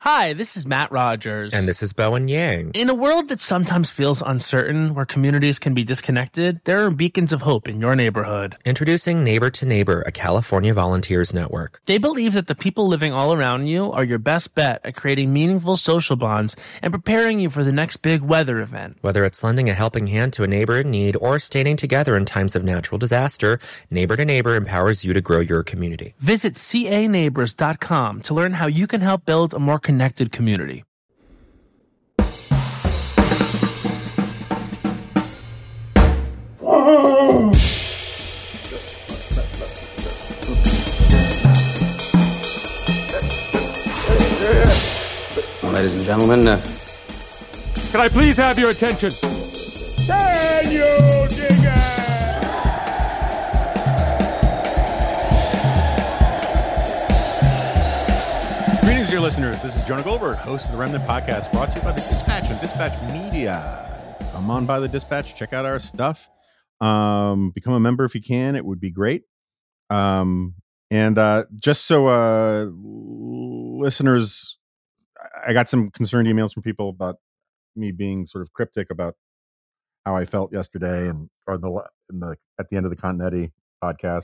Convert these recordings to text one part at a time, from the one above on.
Hi, this is Matt Rogers. And this is Bowen Yang. In a world that sometimes feels uncertain, where communities can be disconnected, there are beacons of hope in your neighborhood. Introducing Neighbor to Neighbor, a California volunteers network. They believe that the people living all around you are your best bet at creating meaningful social bonds and preparing you for the next big weather event. Whether it's lending a helping hand to a neighbor in need or standing together in times of natural disaster, Neighbor to Neighbor empowers you to grow your community. Visit caneighbors.com to learn how you can help build a more connected community. Ladies and gentlemen, can I please have your attention? Can you dig it? Greetings, dear listeners. This is Jonah Goldberg, host of the Remnant Podcast, brought to you by The Dispatch and Dispatch Media. Come on by The Dispatch, check out our stuff. Become a member if you can. It would be great. Just so listeners, I got some concerned emails from people about me being sort of cryptic about how I felt yesterday at the end of the Continetti podcast.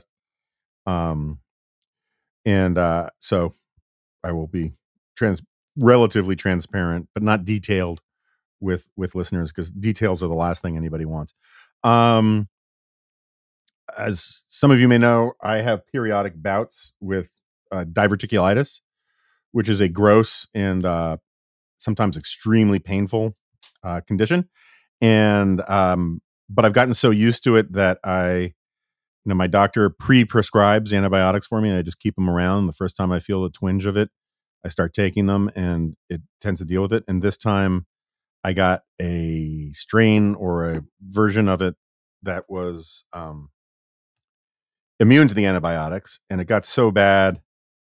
So I will be relatively transparent, but not detailed with listeners, because details are the last thing anybody wants. As some of you may know, I have periodic bouts with diverticulitis, which is a gross and sometimes extremely painful condition. And but I've gotten so used to it that my doctor pre-prescribes antibiotics for me, and I just keep them around. The first time I feel a twinge of it, I start taking them, and it tends to deal with it. And this time I got a strain or a version of it that was immune to the antibiotics, and it got so bad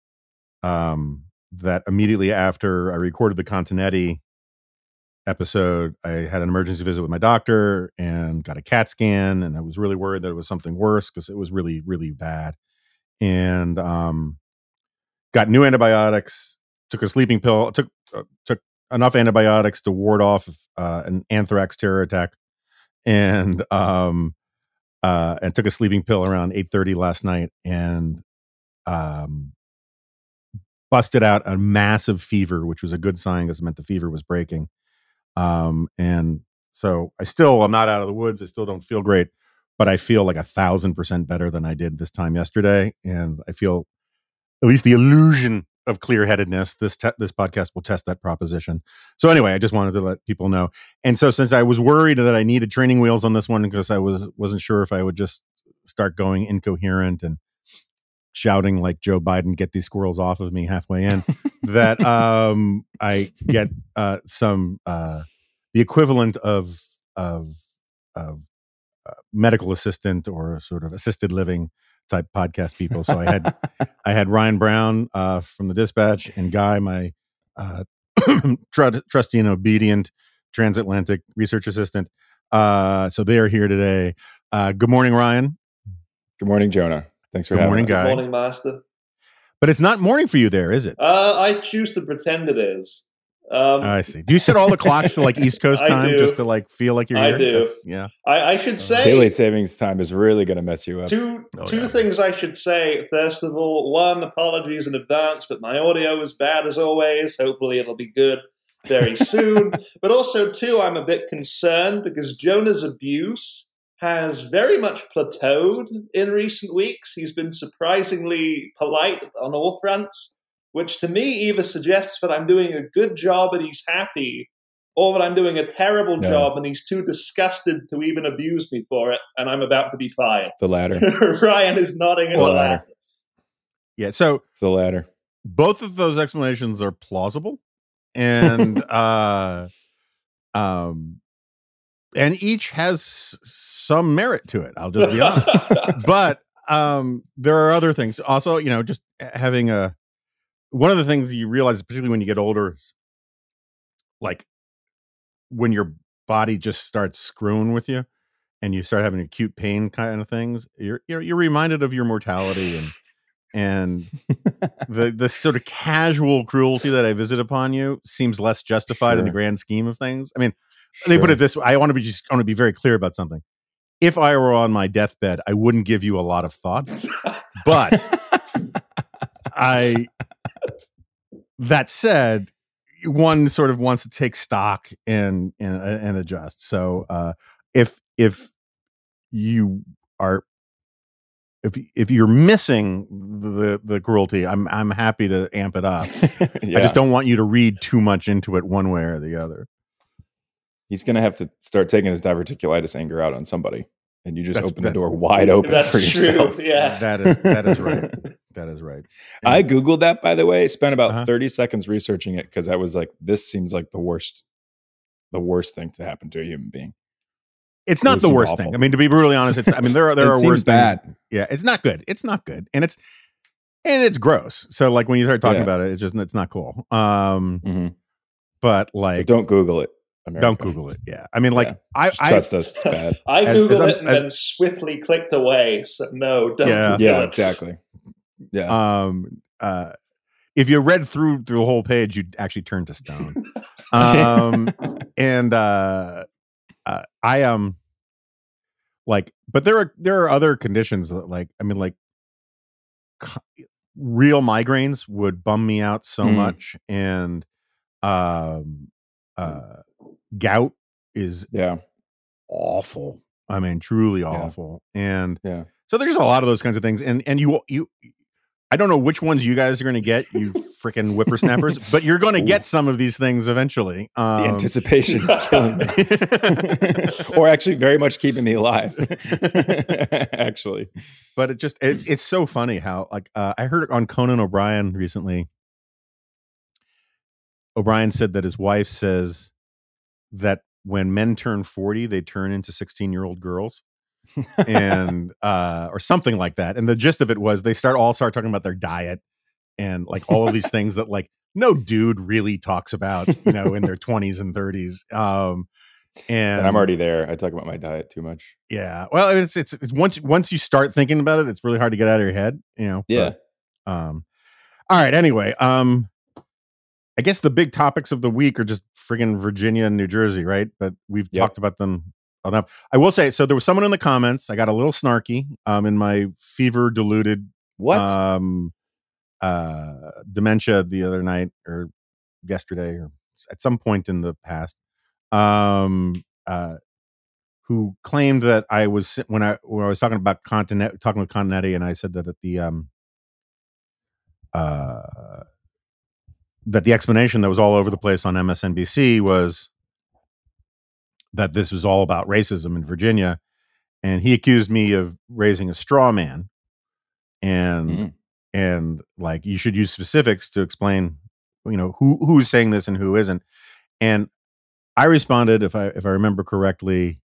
that immediately after I recorded the Continetti episode, I had an emergency visit with my doctor and got a CAT scan, and I was really worried that it was something worse because it was really, really bad. And got new antibiotics, took a sleeping pill, took enough antibiotics to ward off an anthrax terror attack, and took a sleeping pill around 8:30 last night, and busted out a massive fever, which was a good sign because it meant the fever was breaking. And so I'm not out of the woods. I still don't feel great, but I feel like 1,000% better than I did this time yesterday. And I feel at least the illusion of clear-headedness. This podcast will test that proposition. So anyway, I just wanted to let people know. And so since I was worried that I needed training wheels on this one, because I wasn't sure if I would just start going incoherent and shouting like Joe Biden, "Get these squirrels off of me" halfway in, that I get some the equivalent of medical assistant or sort of assisted living type podcast people. So I had Ryan Brown from the Dispatch, and Guy, my trusty and obedient transatlantic research assistant. So they are here today. Good morning, Ryan. Good morning, Jonah. Thanks for having us. Good morning, Master. But it's not morning for you there, is it? I choose to pretend it is. I see. Do you set all the clocks to like East Coast time just to like feel like you're here? I do. Yeah. I should say daylight savings time is really going to mess you up. Two things I should say. First of all, one, apologies in advance, but my audio is bad as always. Hopefully it'll be good very soon. But also, two, I'm a bit concerned because Jonah's abuse has very much plateaued in recent weeks. He's been surprisingly polite on all fronts, which to me either suggests that I'm doing a good job and he's happy, or that I'm doing a terrible job and he's too disgusted to even abuse me for it, and I'm about to be fired. The latter. Ryan is nodding in the latter. Yeah, so it's the latter. Both of those explanations are plausible, and and each has some merit to it. I'll just be honest. But there are other things. Also, just having one of the things you realize, particularly when you get older, is like when your body just starts screwing with you and you start having acute pain kind of things, you're reminded of your mortality and the sort of casual cruelty that I visit upon you seems less justified in the grand scheme of things. I mean, let me put it this way: I want to be very clear about something. If I were on my deathbed, I wouldn't give you a lot of thought, but that said, one sort of wants to take stock and adjust. So if you are if you're missing the cruelty, I'm happy to amp it up. I just don't want you to read too much into it one way or the other. He's going to have to start taking his diverticulitis anger out on somebody, and you just open the door wide open for yourself. Yeah, that is right. That is right. I Googled that, by the way. Spent about 30 seconds researching it because I was like, this seems like the worst thing to happen to a human being. It's not the worst thing. I mean, to be brutally honest, there are worse bad things. Yeah, it's not good. It's not good, and it's gross. So like when you start talking about it, it's not cool. But like, so don't Google it. America. Don't Google it. Yeah, I mean, like, I trust us. It's bad. I Googled it and then swiftly clicked away. So no, don't. Yeah, exactly. Yeah. If you read through the whole page, you'd actually turn to stone. And I am like, but there are other conditions that, like, I mean, like, real migraines would bum me out so much, and gout is awful. I mean, truly awful. And so there's a lot of those kinds of things, and you I don't know which ones you guys are going to get, you freaking whippersnappers, but you're going to get some of these things eventually. The anticipation is killing me. Or actually very much keeping me alive. Actually. But it's so funny how, like, I heard on Conan O'Brien recently. O'Brien said that his wife says that when men turn 40, they turn into 16-year-old girls. And or something like that, and the gist of it was they start talking about their diet and like all of these things that like no dude really talks about, in their 20s and 30s. And I'm already there. I talk about my diet too much. Yeah, well, it's once you start thinking about it, it's really hard to get out of your head, Yeah. But, all right, anyway, I guess the big topics of the week are just friggin' Virginia and New Jersey, right? But we've talked about them enough. I will say, so there was someone in the comments. I got a little snarky in my fever diluted dementia the other night or yesterday or at some point in the past, who claimed that I was when I was talking with Continetti, and I said that that the explanation that was all over the place on MSNBC was that this was all about racism in Virginia, and he accused me of raising a straw man, and like, you should use specifics to explain, who is saying this and who isn't. And I responded, if I remember correctly,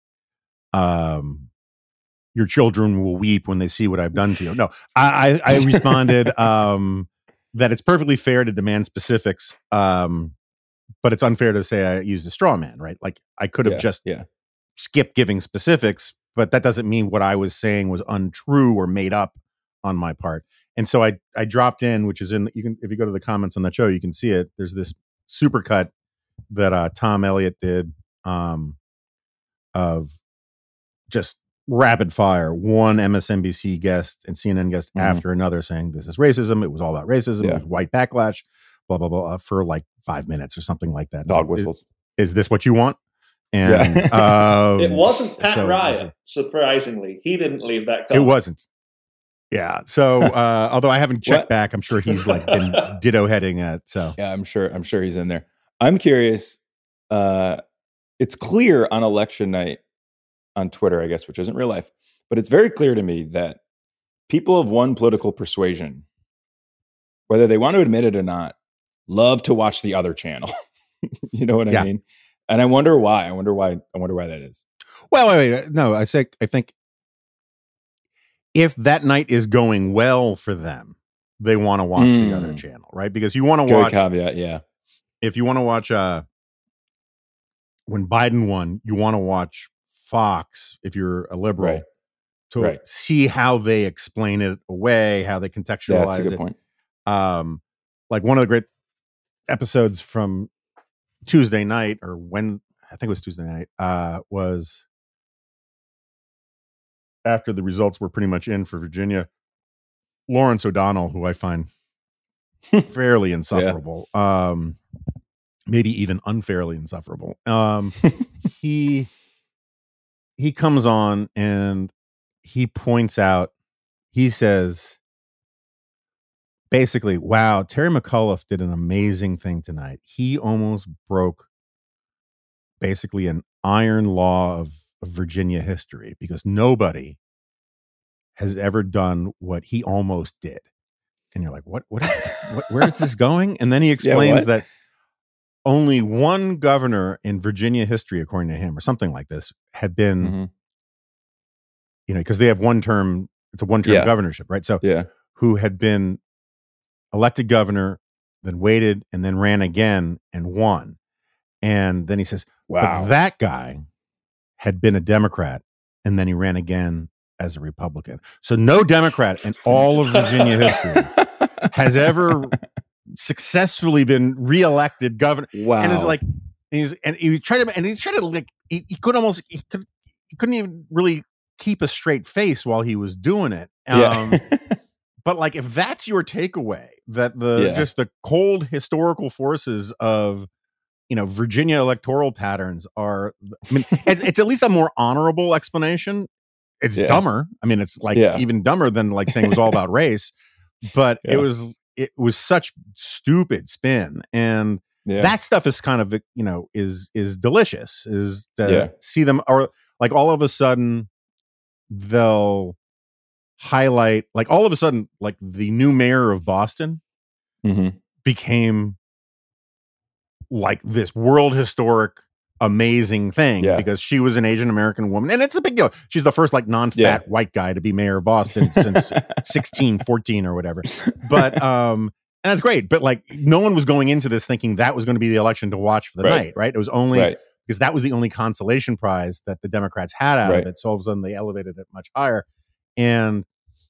your children will weep when they see what I've done to you. No, I responded that it's perfectly fair to demand specifics, but it's unfair to say I used a straw man, right? Like, I could have just skipped giving specifics, but that doesn't mean what I was saying was untrue or made up on my part. And so I dropped in, which is if you go to the comments on that show, you can see it. There's this supercut that Tom Elliott did of just rapid fire, one MSNBC guest and CNN guest after another saying this is racism. It was all about racism. It was white backlash. Blah, blah, blah, for like 5 minutes or something like that. Dog whistles. Is this what you want? And it wasn't Pat Ryan, surprisingly. He didn't leave that comment. It wasn't. Yeah. So although I haven't checked back, I'm sure he's like been ditto heading at. So yeah, I'm sure he's in there. I'm curious. It's clear on election night on Twitter, I guess, which isn't real life, but it's very clear to me that people of one political persuasion, whether they want to admit it or not, love to watch the other channel. You know what I mean? And I wonder why. I wonder why that is. Well, wait. No, I think if that night is going well for them, they want to watch the other channel, right? Because you want to watch. Good caveat, yeah. If you want to watch when Biden won, you want to watch Fox if you're a liberal. Right. Right. see how they explain it away, how they contextualize it. Yeah, that's a good point. Like one of the great episodes from Tuesday night, or when I think it was Tuesday night, was after the results were pretty much in for Virginia. Lawrence O'Donnell, who I find fairly insufferable, maybe even unfairly insufferable. He comes on and he points out, he says, basically, wow, Terry McAuliffe did an amazing thing tonight. He almost broke basically an iron law of Virginia history, because nobody has ever done what he almost did. And you're like, where is this going? And then he explains that only one governor in Virginia history, according to him, or something like this, had been, because they have one term, it's a one-term governorship, right? So who had been elected governor, then waited, and then ran again and won. And then he says, wow, but that guy had been a Democrat, and then he ran again as a Republican. So no Democrat in all of Virginia history has ever successfully been reelected governor. Wow. And it's like, he couldn't even really keep a straight face while he was doing it. But like, if that's your takeaway, that just the cold historical forces of, Virginia electoral patterns are, I mean, it's at least a more honorable explanation. It's dumber. I mean, it's like even dumber than like saying it was all about race, but it was such stupid spin. And that stuff is kind of, is delicious, is to see them, or like all of a sudden they'll highlight, like all of a sudden, like the new mayor of Boston became like this world historic amazing thing because she was an Asian American woman, and it's a big deal. She's the first like non-fat white guy to be mayor of Boston since 1614 or whatever. But and that's great. But like, no one was going into this thinking that was going to be the election to watch for the night, right? It was only because that was the only consolation prize that the Democrats had out of it. So all of a sudden they elevated it much higher, and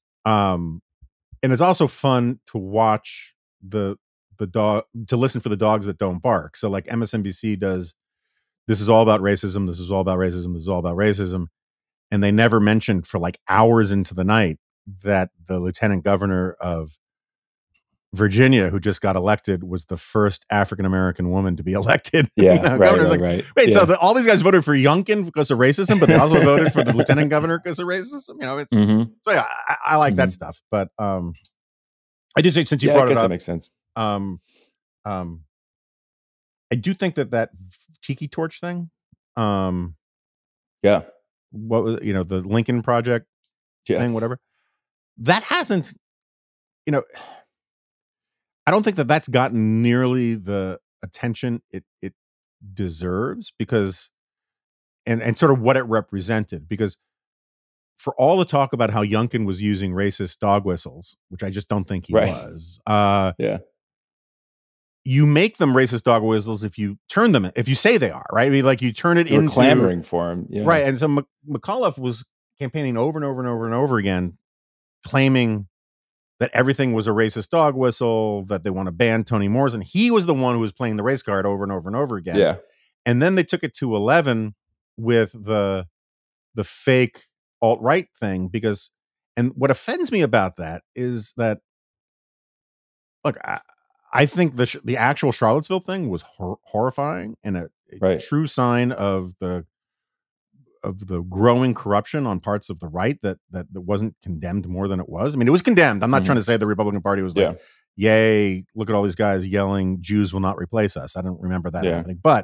it's also fun to watch the dog, to listen for the dogs that don't bark. So like MSNBC does, this is all about racism. This is all about racism. This is all about racism. And they never mentioned for like hours into the night that the lieutenant governor of Virginia, who just got elected, was the first African-American woman to be elected. Right. Wait, so all these guys voted for Youngkin because of racism, but they also voted for the lieutenant governor because of racism. It's so yeah, I like that stuff. But I did say, since you brought it up, that makes sense. I do think that Tiki Torch thing, what was, the Lincoln Project thing, whatever, that hasn't, I don't think that's gotten nearly the attention it deserves, because and sort of what it represented, because for all the talk about how Youngkin was using racist dog whistles, which I just don't think he was, you make them racist dog whistles if you turn them, if you say they are, right? I mean, like, you turn it into clamoring for him, right? And so McAuliffe was campaigning over and over and over and over again, claiming that everything was a racist dog whistle, that they want to ban Toni Morrison. He was the one who was playing the race card over and over and over again. Yeah. And then they took it to 11 with the fake alt-right thing, because, and what offends me about that is that, look, I think the actual Charlottesville thing was horrifying, and a true sign of the growing corruption on parts of the right that wasn't condemned more than it was. I mean, it was condemned. I'm not trying to say the Republican Party was like, yay, look at all these guys yelling, Jews will not replace us. I don't remember that happening. But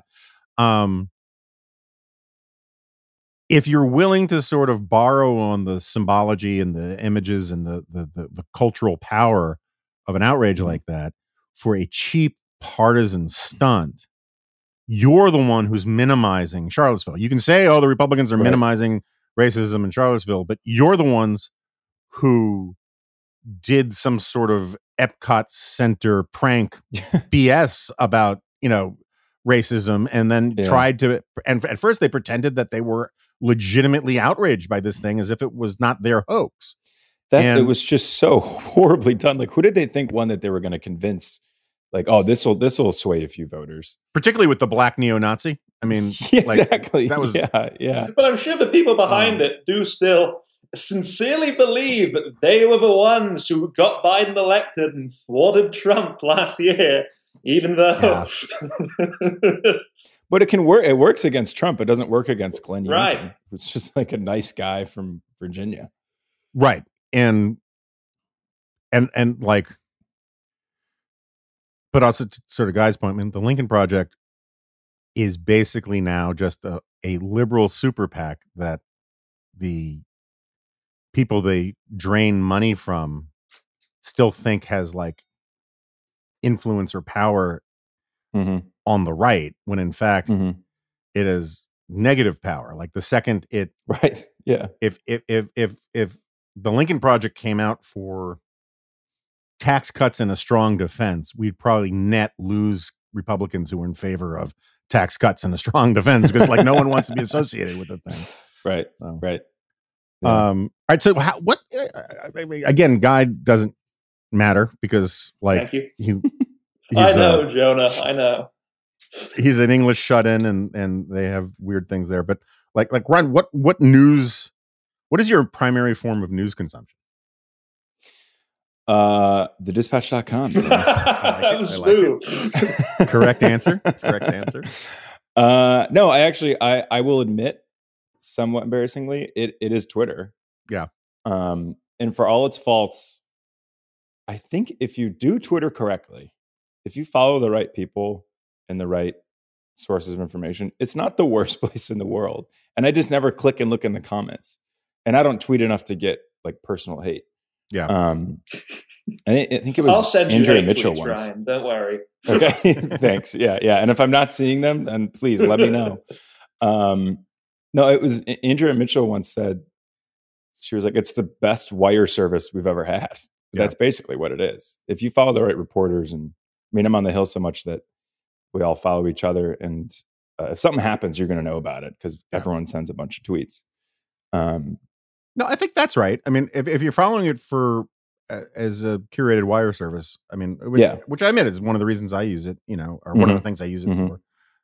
if you're willing to sort of borrow on the symbology and the images and the cultural power of an outrage like that for a cheap partisan stunt, you're the one who's minimizing Charlottesville. You can say, oh, the Republicans are minimizing racism in Charlottesville, but you're the ones who did some sort of Epcot Center prank BS about, racism, and then tried to, and at first they pretended that they were legitimately outraged by this thing as if it was not their hoax. It was just so horribly done. Like, who did they think won that they were going to convince? Like, oh, this will sway a few voters, particularly with the black neo-Nazi. I mean, exactly. That was yeah. But I'm sure the people behind it do still sincerely believe that they were the ones who got Biden elected and thwarted Trump last year, even though. Yeah. But it can work. It works against Trump. It doesn't work against Glenn Youngkin, right? Who's just like a nice guy from Virginia, right? And like, but also to sort of Guy's point, I mean, the Lincoln Project is basically now just a liberal super PAC that the people they drain money from still think has like influence or power on the right, when in fact it is negative power. Like the second it right, yeah. If the Lincoln Project came out for tax cuts and a strong defense, we'd probably net lose Republicans who were in favor of tax cuts and a strong defense, because like no one wants to be associated with the thing. Right. So, right. Yeah. All right. So what, again, Guy doesn't matter because like, thank you. I know, Jonah, I know. He's an English shut-in and they have weird things there, but like Ron, what news, what is your primary form of news consumption? Thedispatch.com. I like it. Correct answer. No, I will admit, somewhat embarrassingly, it is Twitter. Yeah. And for all its faults, I think if you do Twitter correctly, if you follow the right people and the right sources of information, it's not the worst place in the world. And I just never click and look in the comments. And I don't tweet enough to get like personal hate. Yeah. I think it was Andrea Mitchell tweets, once. Ryan, don't worry. Okay. Thanks. Yeah. And if I'm not seeing them, then please let me know. No, it was Andrea Mitchell once said, she was like, it's the best wire service we've ever had. Yeah. That's basically what it is. If you follow the right reporters, and I mean, I'm on the Hill so much that we all follow each other. And if something happens, you're going to know about it because everyone sends a bunch of tweets. No, I think that's right. I mean, if you're following it for as a curated wire service, I mean, which I admit is one of the reasons I use it, or one of the things I use it for.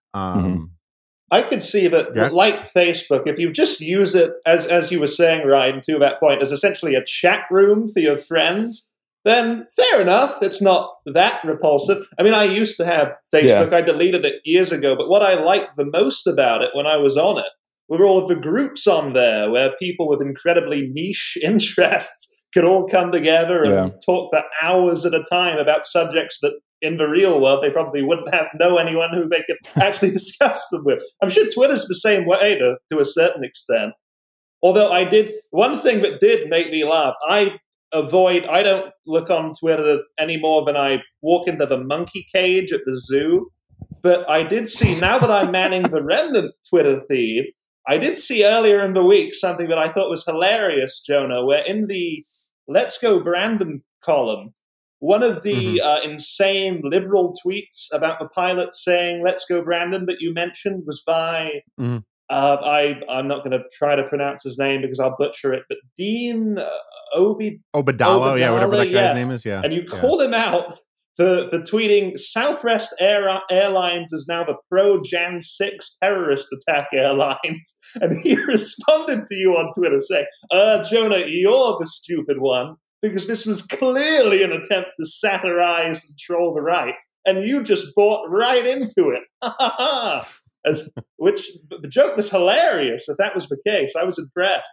I could see that, like Facebook, if you just use it, as you were saying, Ryan, to that point, as essentially a chat room for your friends, then fair enough. It's not that repulsive. I mean, I used to have Facebook. I deleted it years ago. But what I liked the most about it when I was on it were all of the groups on there where people with incredibly niche interests could all come together and talk for hours at a time about subjects that in the real world they probably wouldn't know anyone who they could actually discuss them with. I'm sure Twitter's the same way to a certain extent. Although one thing that did make me laugh, I don't look on Twitter any more than I walk into the monkey cage at the zoo. But I did see, now that I'm manning the Remnant Twitter feed, I did see earlier in the week something that I thought was hilarious, Jonah, where in the Let's Go Brandon column, one of the insane liberal tweets about the pilot saying "Let's go Brandon" that you mentioned was by I'm not going to try to pronounce his name because I'll butcher it, but Dean Obadala, whatever that guy's name is, and you called him out for tweeting Southwest Airlines is now the pro-Jan 6 terrorist attack airlines, and he responded to you on Twitter saying, Jonah, you're the stupid one, because this was clearly an attempt to satirize and troll the right, and you just bought right into it. Which the joke was hilarious. If that was the case, I was impressed.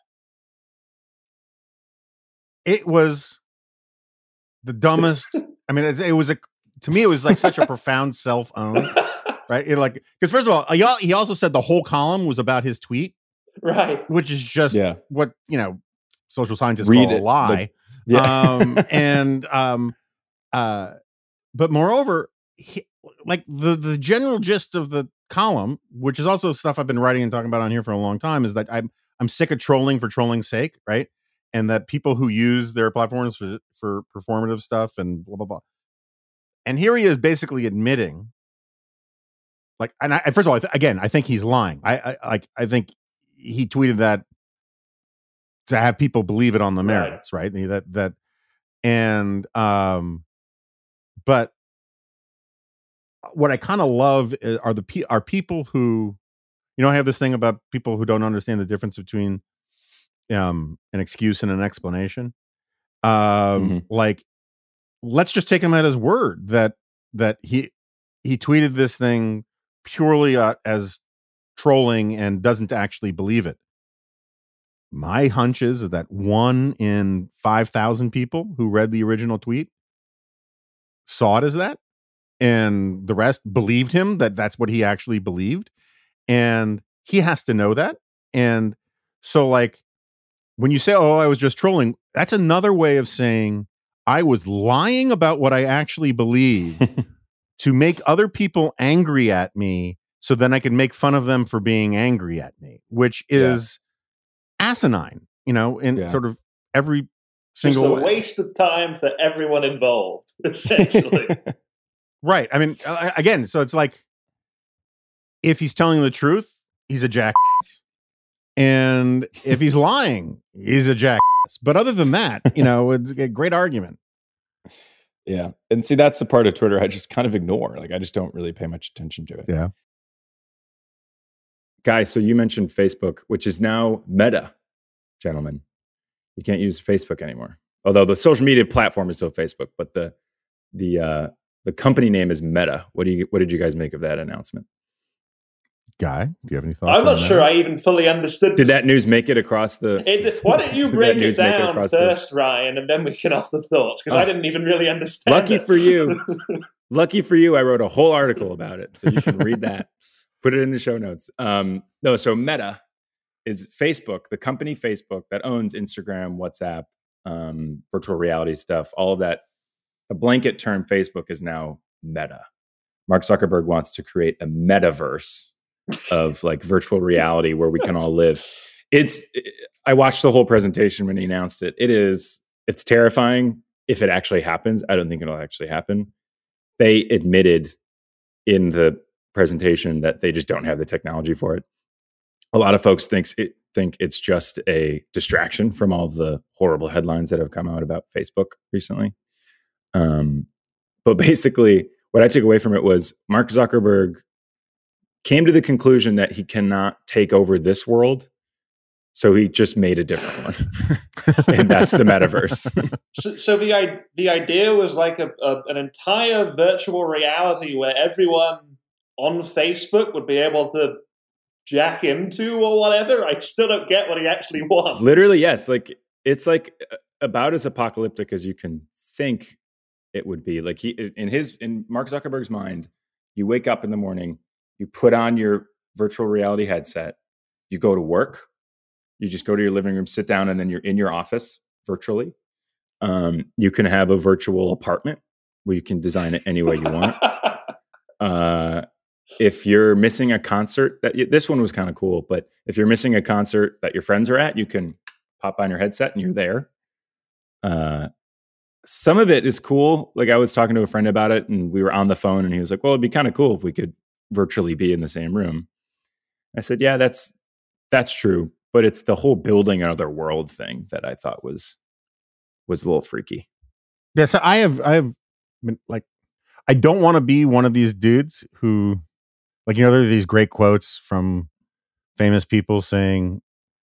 It was the dumbest. I mean, it was to me, it was like such a profound self-own, right? Because first of all, he also said the whole column was about his tweet, right? Which is just what social scientists Read call a lie. But moreover, the general gist of the column, which is also stuff I've been writing and talking about on here for a long time, is that I'm sick of trolling for trolling's sake, right? And that people who use their platforms for performative stuff and blah blah blah. And here he is basically admitting, first of all, I think he's lying. I think he tweeted that to have people believe it on the Right. merits, right? But what I kind of love are people who, I have this thing about people who don't understand the difference between an excuse and an explanation. Like, let's just take him at his word that he tweeted this thing purely as trolling and doesn't actually believe it. My hunch is that 1 in 5,000 people who read the original tweet saw it as that, and the rest believed him that that's what he actually believed, and he has to know that. And so, like, when you say, "Oh, I was just trolling," that's another way of saying I was lying about what I actually believe to make other people angry at me, so then I can make fun of them for being angry at me, which is asinine, in sort of every single Just a way. waste of time for everyone involved, essentially. Right. I mean, again, so it's like, if he's telling the truth, he's a jackass. And if he's lying, he's a jackass. But other than that, it's a great argument. Yeah. And see, that's the part of Twitter I just kind of ignore. Like, I just don't really pay much attention to it. Yeah. Guys, so you mentioned Facebook, which is now Meta, gentlemen. You can't use Facebook anymore. Although the social media platform is still Facebook, but the company name is Meta. What did you guys make of that announcement? Guy, do you have any thoughts? I'm not sure I even fully understood. Did that news make it across the... Why don't you break it down first, Ryan, and then we can offer thoughts, because I didn't even really understand Lucky for you, I wrote a whole article about it, so you can read that. Put it in the show notes. So Meta is Facebook, the company Facebook that owns Instagram, WhatsApp, virtual reality stuff, all of that. The blanket term Facebook is now Meta. Mark Zuckerberg wants to create a metaverse of like virtual reality where we can all live. I watched the whole presentation when he announced it. It's terrifying if it actually happens. I don't think it'll actually happen. They admitted in the presentation that they just don't have the technology for it. A lot of folks think it's just a distraction from all of the horrible headlines that have come out about Facebook recently. But basically, what I took away from it was Mark Zuckerberg came to the conclusion that he cannot take over this world, so he just made a different one, and that's the metaverse. So the idea was like an entire virtual reality where everyone on Facebook would be able to jack into or whatever. I still don't get what he actually wants. Literally, yes. Like, it's like about as apocalyptic as you can think it would be. Like, in Mark Zuckerberg's mind, you wake up in the morning, you put on your virtual reality headset, you go to work, you just go to your living room, sit down, and then you're in your office virtually. You can have a virtual apartment where you can design it any way you want. If you're missing a concert, this one was kind of cool, but if you're missing a concert that your friends are at, you can pop on your headset and you're there. Some of it is cool. Like, I was talking to a friend about it and we were on the phone and he was like, well, it'd be kind of cool if we could virtually be in the same room. I said, yeah, that's true. But it's the whole building another world thing that I thought was a little freaky. Yeah. So I have been like, I don't want to be one of these dudes who, like, there are these great quotes from famous people saying,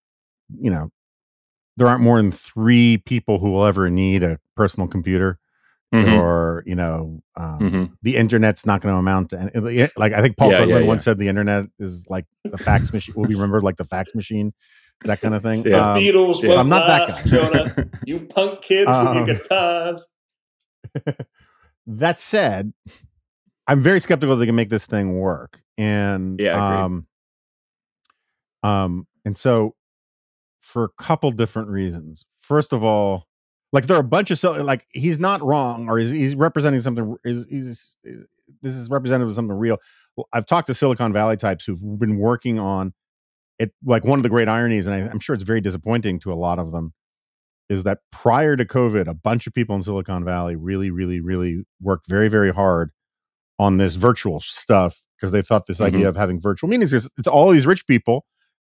there aren't more than 3 people who will ever need a personal computer, or the internet's not going to amount to any, like, I think Paul Krugman once said the internet is like the fax machine, will be remembered like the fax machine, that kind of thing. Beatles won't I'm not last, that guy. Jonah. You punk kids with your guitars. That said, I'm very skeptical they can make this thing work. And and so, for a couple different reasons. First of all, like, there are a bunch of like, he's not wrong, or he's representing something. This is representative of something real. Well, I've talked to Silicon Valley types who've been working on it. Like, one of the great ironies, and I'm sure it's very disappointing to a lot of them, is that prior to COVID, a bunch of people in Silicon Valley really, really, really worked very, very hard on this virtual stuff, because they thought this idea of having virtual meetings is, it's all these rich people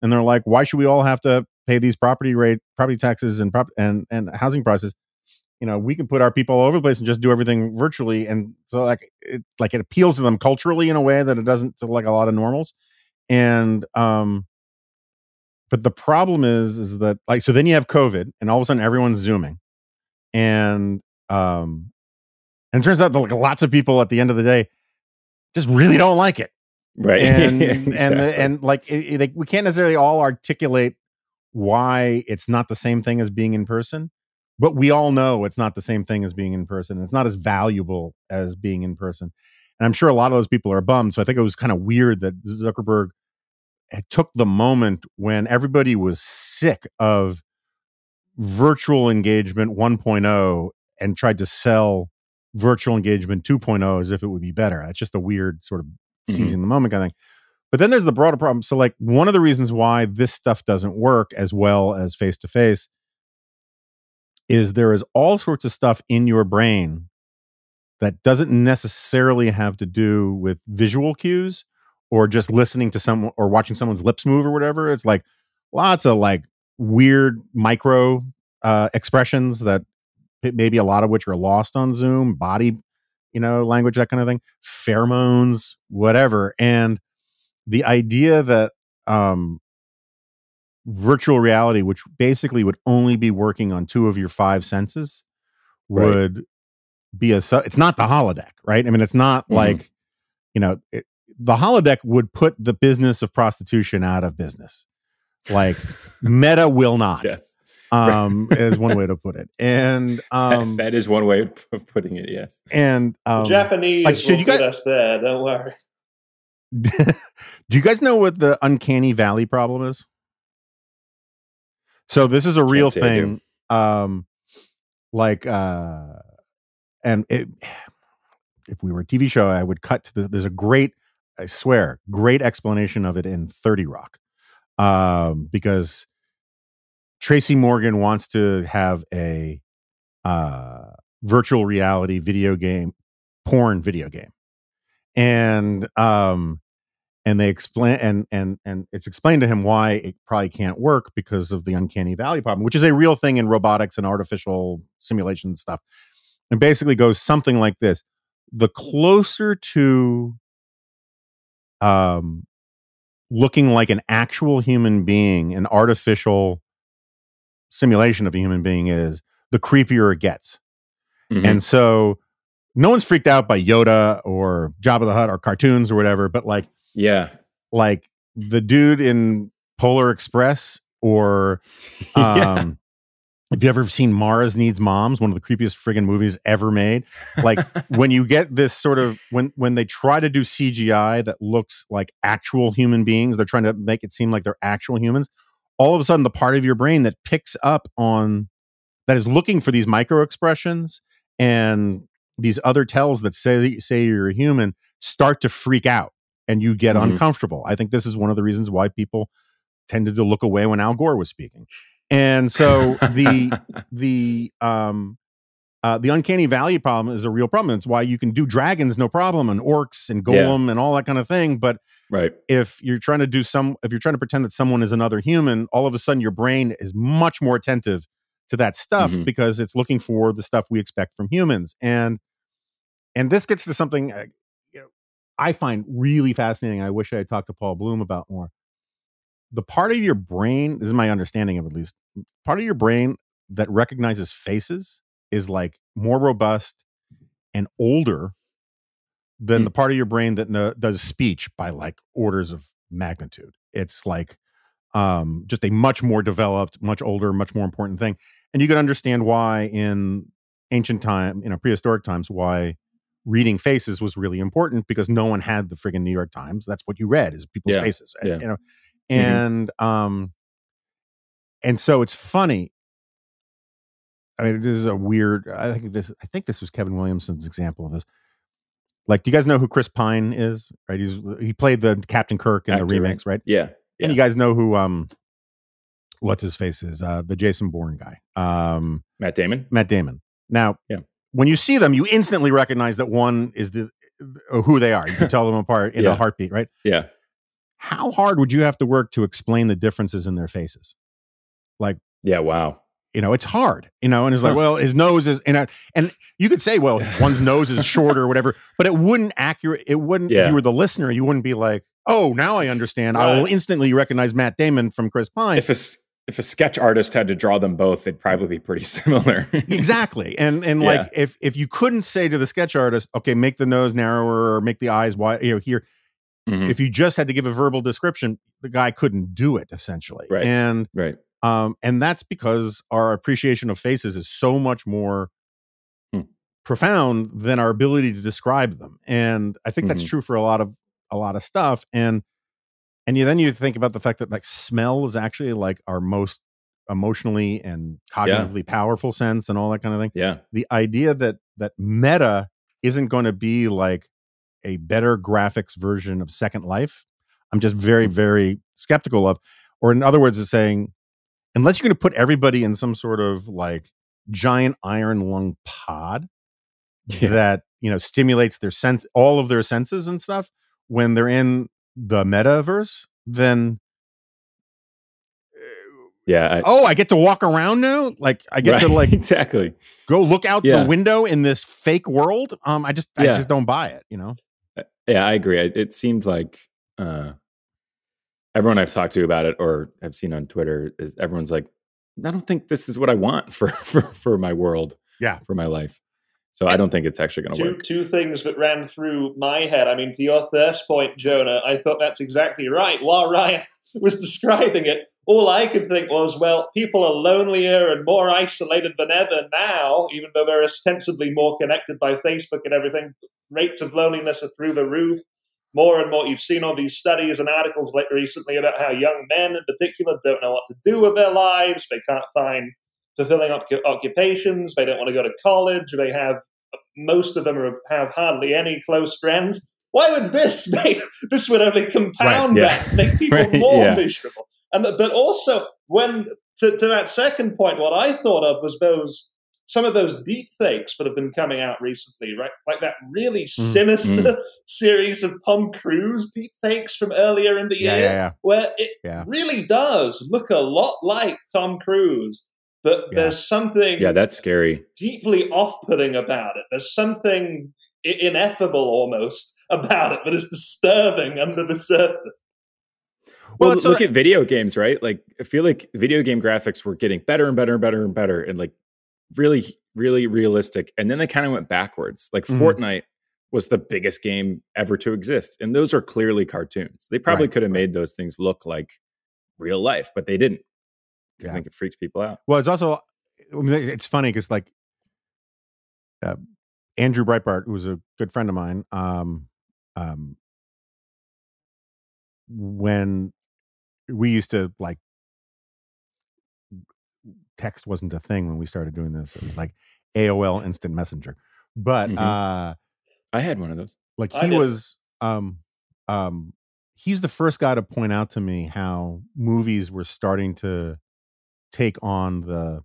and they're like, why should we all have to pay these property taxes and housing prices? We can put our people all over the place and just do everything virtually. And so it appeals to them culturally in a way that it doesn't to like a lot of normals. And but the problem is that so then you have COVID, and all of a sudden everyone's Zooming, and it turns out that lots of people at the end of the day just really don't like it, right? And exactly. we can't necessarily all articulate why it's not the same thing as being in person, but we all know it's not the same thing as being in person. It's not as valuable as being in person, and I'm sure a lot of those people are bummed. So I think it was kind of weird that Zuckerberg took the moment when everybody was sick of virtual engagement 1.0 and tried to sell virtual engagement 2.0 as if it would be better. That's just a weird sort of seizing the moment kind of thing. But then there's the broader problem. So one of the reasons why this stuff doesn't work as well as face-to-face is there is all sorts of stuff in your brain that doesn't necessarily have to do with visual cues or just listening to someone or watching someone's lips move or whatever. It's like lots of weird micro expressions that maybe a lot of which are lost on Zoom, body, language, that kind of thing, pheromones, whatever. And the idea that virtual reality, which basically would only be working on 2 of your 5 senses, would be it's not the holodeck, right? I mean, it's not like, the holodeck would put the business of prostitution out of business. Meta will not. Yes. Is one way to put it. And that is one way of putting it, yes. And the Japanese will get us there, don't worry. Do you guys know what the uncanny valley problem is? So this is a real thing. And if we were a TV show, I would cut to there's a great explanation of it in 30 Rock. Because Tracy Morgan wants to have a virtual reality porn video game. And they explain and it's explained to him why it probably can't work because of the uncanny valley problem, which is a real thing in robotics and artificial simulation stuff. And basically goes something like this: the closer to looking like an actual human being, an artificial simulation of a human being is, the creepier it gets. Mm-hmm. And so no one's freaked out by Yoda or Jabba the Hutt or cartoons or whatever, but the dude in Polar Express or if you ever seen Mars Needs Moms, one of the creepiest friggin' movies ever made, when you get this sort of when they try to do CGI that looks like actual human beings, they're trying to make it seem like they're actual humans. All of a sudden, the part of your brain that picks up on that is looking for these micro expressions and these other tells that say you're a human start to freak out and you get uncomfortable. I think this is one of the reasons why people tended to look away when Al Gore was speaking. And so the uncanny valley problem is a real problem. It's why you can do dragons no problem and orcs and golem and all that kind of thing. But if you're trying to pretend that someone is another human, all of a sudden your brain is much more attentive to that stuff because it's looking for the stuff we expect from humans. And this gets to something I find really fascinating. I wish I had talked to Paul Bloom about more. The part of your brain, this is my understanding of at least, part of your brain that recognizes faces is more robust and older than the part of your brain that does speech by orders of magnitude. It's just a much more developed, much older, much more important thing. And you can understand why in ancient time, prehistoric times, why reading faces was really important, because no one had the friggin' New York Times. That's what you read is people's faces. Yeah. And so it's funny. I mean, this is a weird. I think this was Kevin Williamson's example of this. Do you guys know who Chris Pine is? Right, he played the Captain Kirk in the remakes, right? Yeah. And you guys know who what's his face is the Jason Bourne guy, Matt Damon. Now, when you see them, you instantly recognize that one is who they are. You can tell them apart in a heartbeat, right? Yeah. how hard would you have to work to explain the differences in their faces? Like, Yeah, wow. it's hard, and it's like, well, his nose is, and you could say, well, one's nose is shorter or whatever, but it wouldn't, if you were the listener, you wouldn't be like, oh, now I understand. I will instantly recognize Matt Damon from Chris Pine. If a sketch artist had to draw them both, they'd probably be pretty similar. Exactly. And like, if you couldn't say to the sketch artist, okay, make the nose narrower or make the eyes wide, here, if you just had to give a verbal description, the guy couldn't do it, essentially. Right. And right. And that's because our appreciation of faces is so much more profound than our ability to describe them. And I think that's true for a lot of stuff. And then you think about the fact that like smell is actually like our most emotionally and cognitively powerful sense and all that kind of thing. Yeah. The idea that meta isn't going to be like a better graphics version of Second Life, I'm just very, very skeptical of. Or in other words, is saying, unless you're going to put everybody in some sort of like giant iron lung pod that, stimulates all of their senses and stuff when they're in the metaverse, then I get to walk around now. Like I get to like exactly go look out the window in this fake world. I just don't buy it, Yeah, I agree. It seemed like, everyone I've talked to about it or I've seen on Twitter is everyone's like, I don't think this is what I want for my world. Yeah. For my life. So I don't think it's actually going to work. Two things that ran through my head. I mean, to your first point, Jonah, I thought that's exactly right. While Ryan was describing it, all I could think was, well, people are lonelier and more isolated than ever now, even though they're ostensibly more connected by Facebook and everything. Rates of loneliness are through the roof. More and more, you've seen all these studies and articles like recently about how young men in particular don't know what to do with their lives. They can't find fulfilling occupations. They don't want to go to college. Most of them have hardly any close friends. Why would this would only compound that, make people more miserable. But also, when to that second point, what I thought of was some of those deep fakes that have been coming out recently, right? Like that really sinister series of Tom Cruise deep fakes from earlier in the year, where it really does look a lot like Tom Cruise, but there's something that's scary, deeply off-putting about it. There's something ineffable almost about it that is disturbing under the surface. Well, look at video games, right? Like, I feel like video game graphics were getting better and better and better and better, and like really, really realistic. And then they kind of went backwards. Like Fortnite was the biggest game ever to exist. And those are clearly cartoons. They probably could have made those things look like real life, but they didn't. Because I think it freaks people out. Well, it's also, it's funny because like Andrew Breitbart, who was a good friend of mine, when we used to like, text wasn't a thing when we started doing this. It was like AOL Instant Messenger. But I had one of those. Like he's the first guy to point out to me how movies were starting to take on the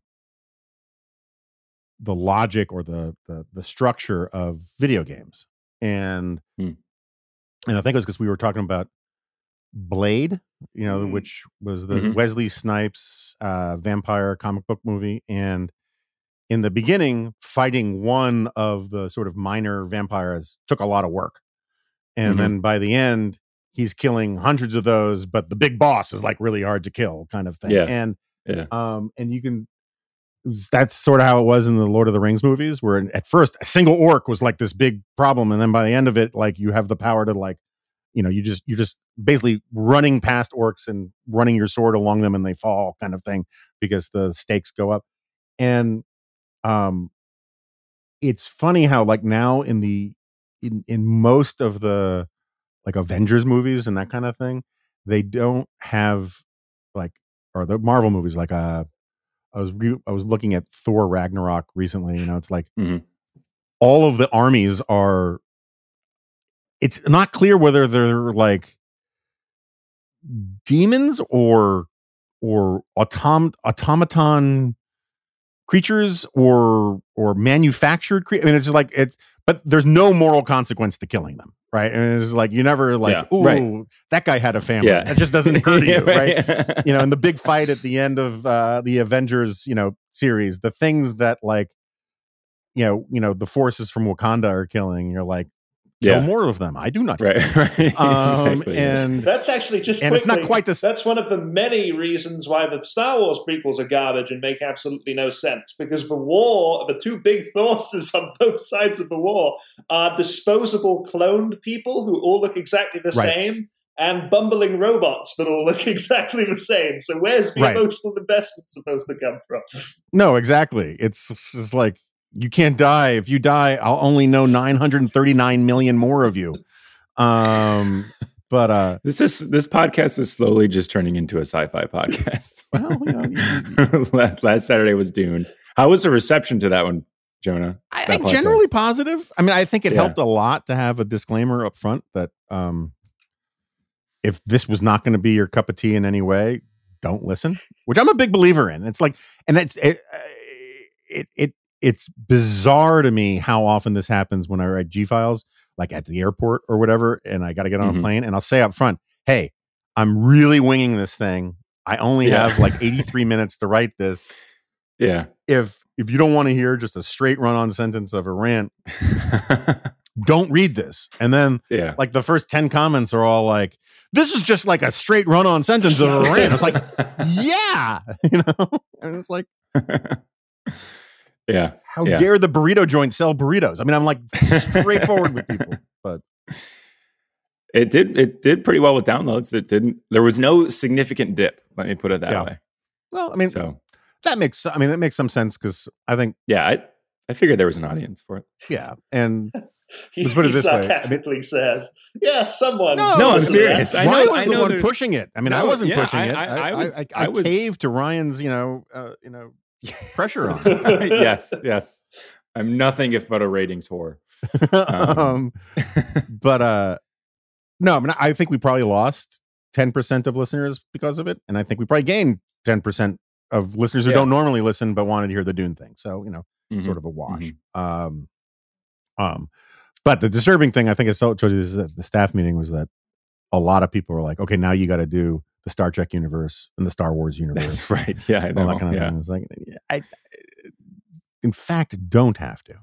logic or the structure of video games. And I think it was because we were talking about Blade, which was the Wesley Snipes vampire comic book movie. And in the beginning, fighting one of the sort of minor vampires took a lot of work. And then by the end, he's killing hundreds of those, but the big boss is like really hard to kill kind of thing. And you can, that's sort of how it was in the Lord of the Rings movies, where at first a single orc was like this big problem. And then by the end of it, like you have the power to like, you're just basically running past orcs and running your sword along them and they fall kind of thing because the stakes go up. And it's funny how like now in most of the like Avengers movies and that kind of thing, they don't have like, or the Marvel movies, like I was looking at Thor Ragnarok recently, it's like all of the armies are, it's not clear whether they're like demons or automaton creatures or manufactured I mean, it's just like but there's no moral consequence to killing them. right? And it's like you never like, Yeah, ooh, right. that guy had a family. Yeah. That just doesn't occur to you, right? right? You know, in the big fight at the end of the Avengers, series, the things that like, the forces from Wakanda are killing, you're like, kill more of them. I do not. Right. Exactly. And that's actually just and quickly, it's not quite this. That's one of the many reasons why the Star Wars prequels are garbage and make absolutely no sense. Because the two big forces on both sides of the war are disposable cloned people who all look exactly the same, and bumbling robots that all look exactly the same. So where's the emotional investment supposed to come from? No, exactly. It's like, you can't die. If you die, I'll only know 939 million more of you. But this podcast is slowly just turning into a sci-fi podcast. Well, last Saturday was Dune. How was the reception to that one, Jonah? I think generally positive. I mean, I think it helped a lot to have a disclaimer up front that if this was not going to be your cup of tea in any way, don't listen. Which I'm a big believer in. It's like, and it's bizarre to me how often this happens when I write G-Files, like at the airport or whatever, and I got to get on a plane, and I'll say up front, hey, I'm really winging this thing. I only have like 83 minutes to write this. Yeah. If you don't want to hear just a straight run-on sentence of a rant, don't read this. And then like the first 10 comments are all like, this is just like a straight run-on sentence of a rant. It's like, yeah. And it's like... Yeah. How dare the burrito joint sell burritos? I mean, I'm like straightforward with people, but it did pretty well with downloads. There was no significant dip. Let me put it that way. Well, I mean, that makes some sense because I think, I figured there was an audience for it. Yeah. And let's put it this sarcastically says, yeah, someone. No, I'm serious. I know. I know. One pushing it. I mean, I wasn't pushing it. I was caved to Ryan's, pressure on. Yes. I'm nothing if but a ratings whore. But no, I mean, I think we probably lost 10% of listeners because of it, and I think we probably gained 10% of listeners who don't normally listen but wanted to hear the Dune thing. So sort of a wash. But the disturbing thing, I think I told you this at the staff meeting, was that a lot of people were like, okay, now you got to do the Star Trek universe and the Star Wars universe. That's right. Yeah, I know. All that kind of thing. It was like, I in fact don't have to.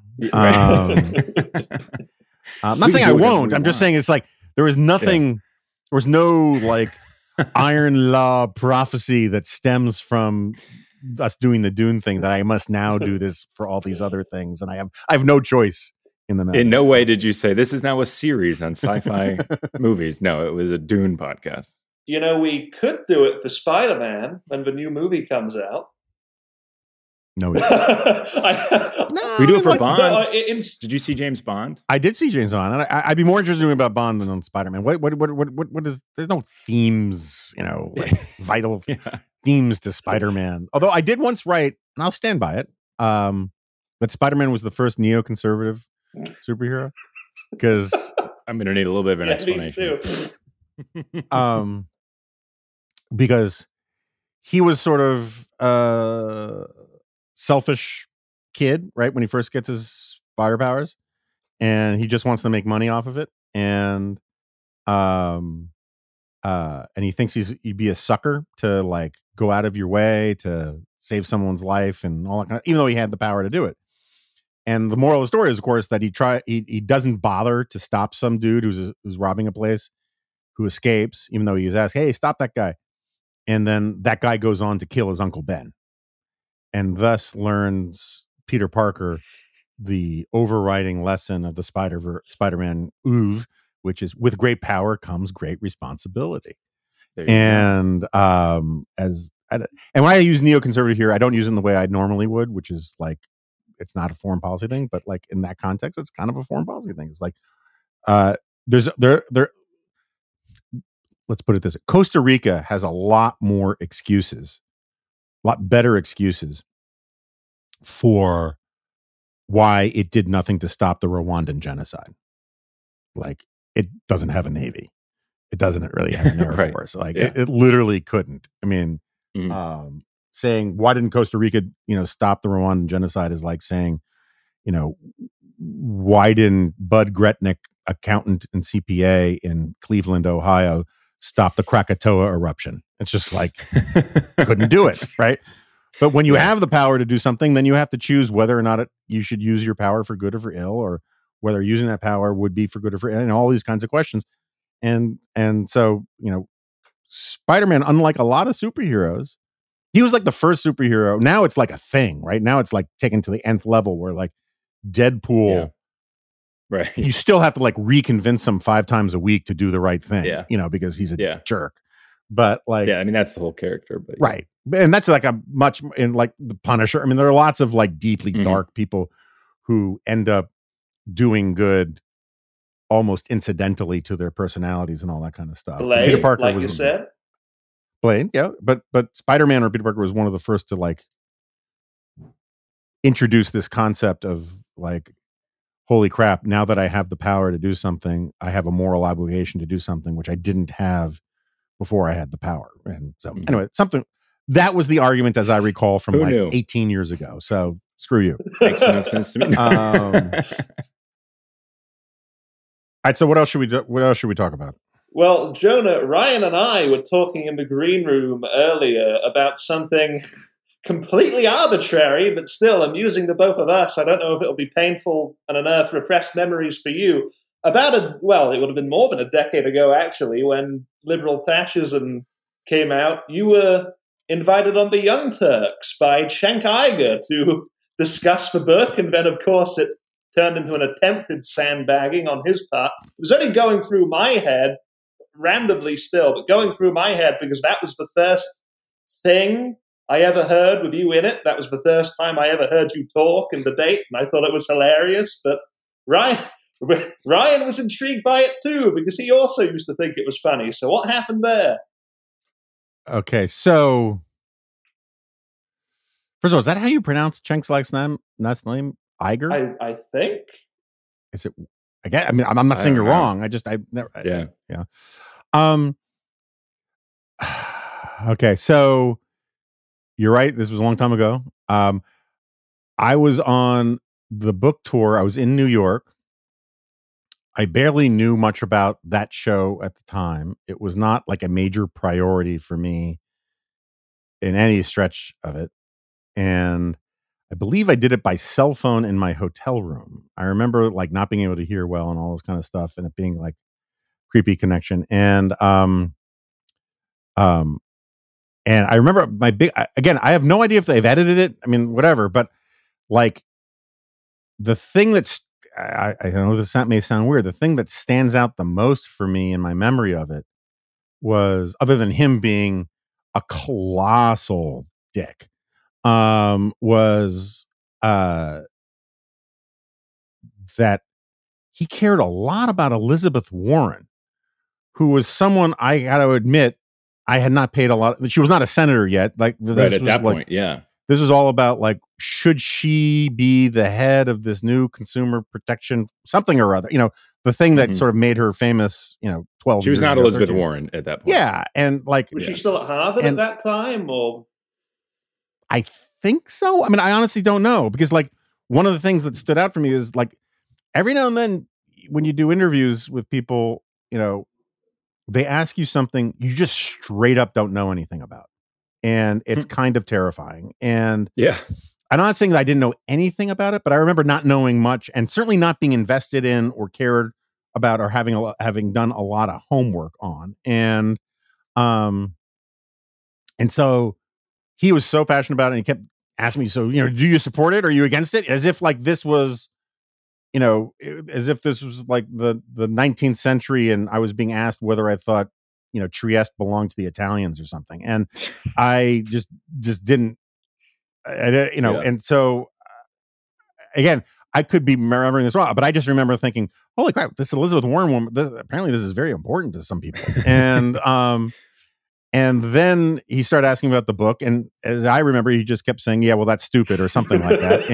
I'm not saying I won't. I'm just saying it's like there was nothing. There was no like iron law prophecy that stems from us doing the Dune thing that I must now do this for all these other things, and I have no choice in the matter. In no way did you say this is now a series on sci-fi movies. No, it was a Dune podcast. We could do it for Spider-Man when the new movie comes out. No, we do it for Bond. Did you see James Bond? I did see James Bond, and I'd be more interested in about Bond than on Spider-Man. What is? There's no themes, like vital themes to Spider-Man. Although I did once write, and I'll stand by it, that Spider-Man was the first neoconservative superhero. Because I'm going to need a little bit of an explanation. Me too. Because he was sort of selfish kid, right? When he first gets his spider powers, and he just wants to make money off of it, and he thinks he'd be a sucker to like go out of your way to save someone's life and all that kind of, even though he had the power to do it. And the moral of the story is, of course, that he doesn't bother to stop some dude who's robbing a place, who escapes, even though he was asked, "Hey, stop that guy." And then that guy goes on to kill his Uncle Ben. And thus learns Peter Parker the overriding lesson of the Spider-Man oeuvre, which is with great power comes great responsibility. And when I use neoconservative here, I don't use it in the way I normally would, which is like, it's not a foreign policy thing, but like in that context, it's kind of a foreign policy thing. It's like, let's put it this way. Costa Rica has a lot more excuses, a lot better excuses for why it did nothing to stop the Rwandan genocide. Like, it doesn't have a navy. It doesn't really have an air force. Like, it literally couldn't. I mean, saying, why didn't Costa Rica, stop the Rwandan genocide is like saying, why didn't Bud Gretnick accountant and CPA in Cleveland, Ohio, stop the Krakatoa eruption. It's just like, couldn't do it, right? But when you have the power to do something, then you have to choose whether or not you should use your power for good or for ill, or whether using that power would be for good or for ill, and all these kinds of questions. And so, Spider-Man, unlike a lot of superheroes, he was like the first superhero. Now it's like a thing, right? Now it's like taken to the nth level where like Deadpool, right? You still have to like reconvince him 5 times a week to do the right thing, because he's a jerk. But like, I mean, that's the whole character, but right. And that's like a much in like the Punisher. I mean, there are lots of like deeply dark people who end up doing good almost incidentally to their personalities and all that kind of stuff. Blade, Peter Parker, like was you said. Blade, yeah. But Spider-Man or Peter Parker was one of the first to like introduce this concept of like, holy crap, now that I have the power to do something, I have a moral obligation to do something which I didn't have before I had the power. And so anyway, something that was the argument as I recall from 18 years ago. So screw you. Makes enough sense to me. All right. So what else should we do? What else should we talk about? Well, Jonah, Ryan and I were talking in the green room earlier about something completely arbitrary, but still amusing to both of us. I don't know if it'll be painful and unearth repressed memories for you. It would have been more than a decade ago, actually, when liberal Thatcherism came out. You were invited on the Young Turks by Cenk Uygur to discuss the book, and then, of course, it turned into an attempted sandbagging on his part. It was only going through my head, randomly still, but going through my head because that was the first thing I ever heard with you in it. That was the first time I ever heard you talk and debate, and I thought it was hilarious. But Ryan was intrigued by it too, because he also used to think it was funny. So what happened there? Okay, so first of all, is that how you pronounce Cenk's last name? Uygur? I think. Is it? I mean, I'm not saying you're wrong. Yeah. Okay, so you're right. This was a long time ago. I was on the book tour. I was in New York. I barely knew much about that show at the time. It was not like a major priority for me in any stretch of it. And I believe I did it by cell phone in my hotel room. I remember like not being able to hear well and all this kind of stuff, and it being like creepy connection. And I remember I have no idea if they've edited it. I mean, whatever, but like the thing that's, I know this may sound weird. The thing that stands out the most for me in my memory of it was, other than him being a colossal dick, was that he cared a lot about Elizabeth Warren, who was someone I got to admit I had not paid a lot. She was not a senator yet. Like right at that point, yeah. This was all about like, should she be the head of this new consumer protection something or other? The thing that sort of made her famous. 12. She was not Elizabeth Warren at that point. Yeah, and like, was she still at Harvard at that time, or? I think so. I mean, I honestly don't know, because like one of the things that stood out for me is like every now and then when you do interviews with people, they ask you something you just straight up don't know anything about. And it's kind of terrifying. And yeah, I'm not saying that I didn't know anything about it, but I remember not knowing much, and certainly not being invested in or cared about, or having done a lot of homework on. And so he was so passionate about it, and he kept asking me, so, do you support it? Or are you against it? As if like this was, as if this was like the 19th century and I was being asked whether I thought, Trieste belonged to the Italians or something. And I just didn't, and so again, I could be remembering this wrong, but I just remember thinking, holy crap, this Elizabeth Warren woman, apparently this is very important to some people. And then he started asking about the book. And as I remember, he just kept saying, yeah, well, that's stupid or something like that.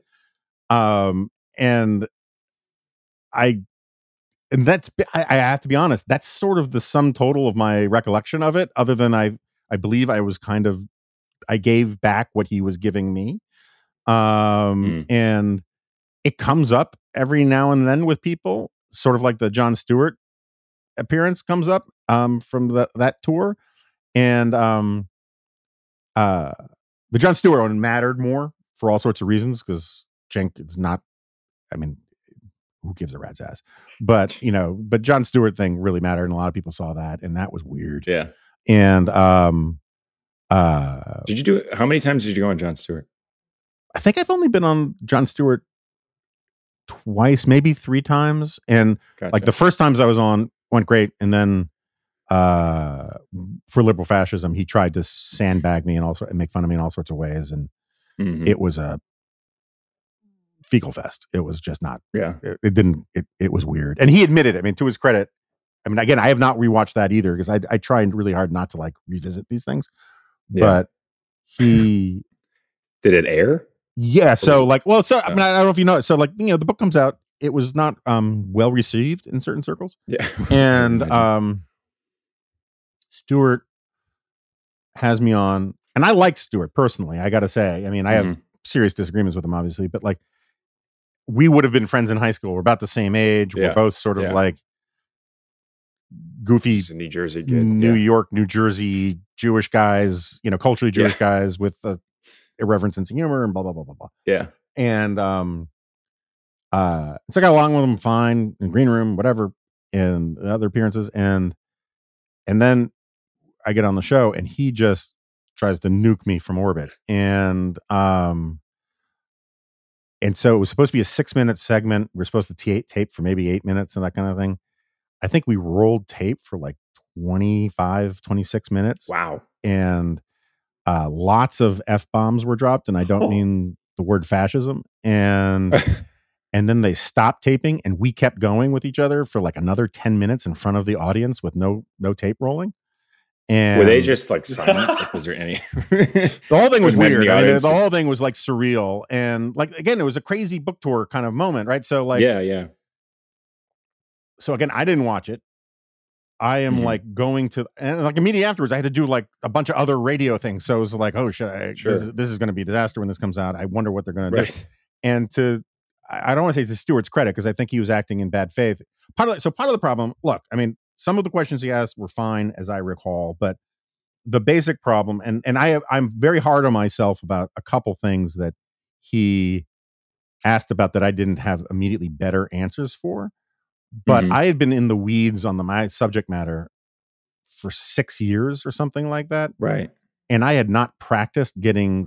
And that's, I have to be honest, that's sort of the sum total of my recollection of it, other than I believe I gave back what he was giving me. And it comes up every now and then with people. sort of like the Jon Stewart appearance comes up from that tour, and the Jon Stewart one mattered more for all sorts of reasons because Cenk is not. I mean, who gives a rat's ass? But but Jon Stewart thing really mattered, and a lot of people saw that, and that was weird. Yeah. And did you do it? How many times did you go on Jon Stewart? I think I've only been on Jon Stewart twice, maybe 3 times, and Gotcha. like the first times I was on went great, and then for liberal fascism, he tried to sandbag me and make fun of me in all sorts of ways, and it was a fecal fest. It was just not. Yeah. It was weird, and he admitted it. I mean, to his credit. I mean, again, I have not rewatched that either because I tried really hard not to like revisit these things. Yeah. But he did it air? Yeah. So I mean, I don't know if you know it. So the book comes out. It was not well received in certain circles. Yeah. And Stewart has me on, and I like Stewart personally. I got to say, I mean, I have serious disagreements with him, obviously, but like we would have been friends in high school. We're about the same age. Yeah. We're both sort of like goofy He's a New Jersey kid. New York, New Jersey Jewish guys, culturally Jewish guys with irreverent sense of humor and blah blah blah blah blah. Yeah. And so I got along with him fine in green room, whatever, and other appearances, and then I get on the show and he just tries to nuke me from orbit. And so it was supposed to be a 6-minute segment. We're supposed to tape for maybe 8 minutes and that kind of thing. I think we rolled tape for like 25, 26 minutes. Wow. And lots of F-bombs were dropped. And I don't mean the word fascism. And then they stopped taping and we kept going with each other for like another 10 minutes in front of the audience with no tape rolling. And were they just like silent? Like, was there any? The whole thing was weird. The whole thing was like surreal. And like, again, it was a crazy book tour kind of moment, right? So like, yeah. So again, I didn't watch it. I am like going to, and like immediately afterwards, I had to do like a bunch of other radio things. So it was like, oh shit, this is going to be a disaster when this comes out. I wonder what they're going to do. And I don't want to say to Stewart's credit, because I think he was acting in bad faith. Part of the problem, look, I mean, some of the questions he asked were fine, as I recall, but the basic problem, and I'm very hard on myself about a couple things that he asked about that I didn't have immediately better answers for. But I had been in the weeds on my subject matter for 6 years or something like that. Right. And I had not practiced getting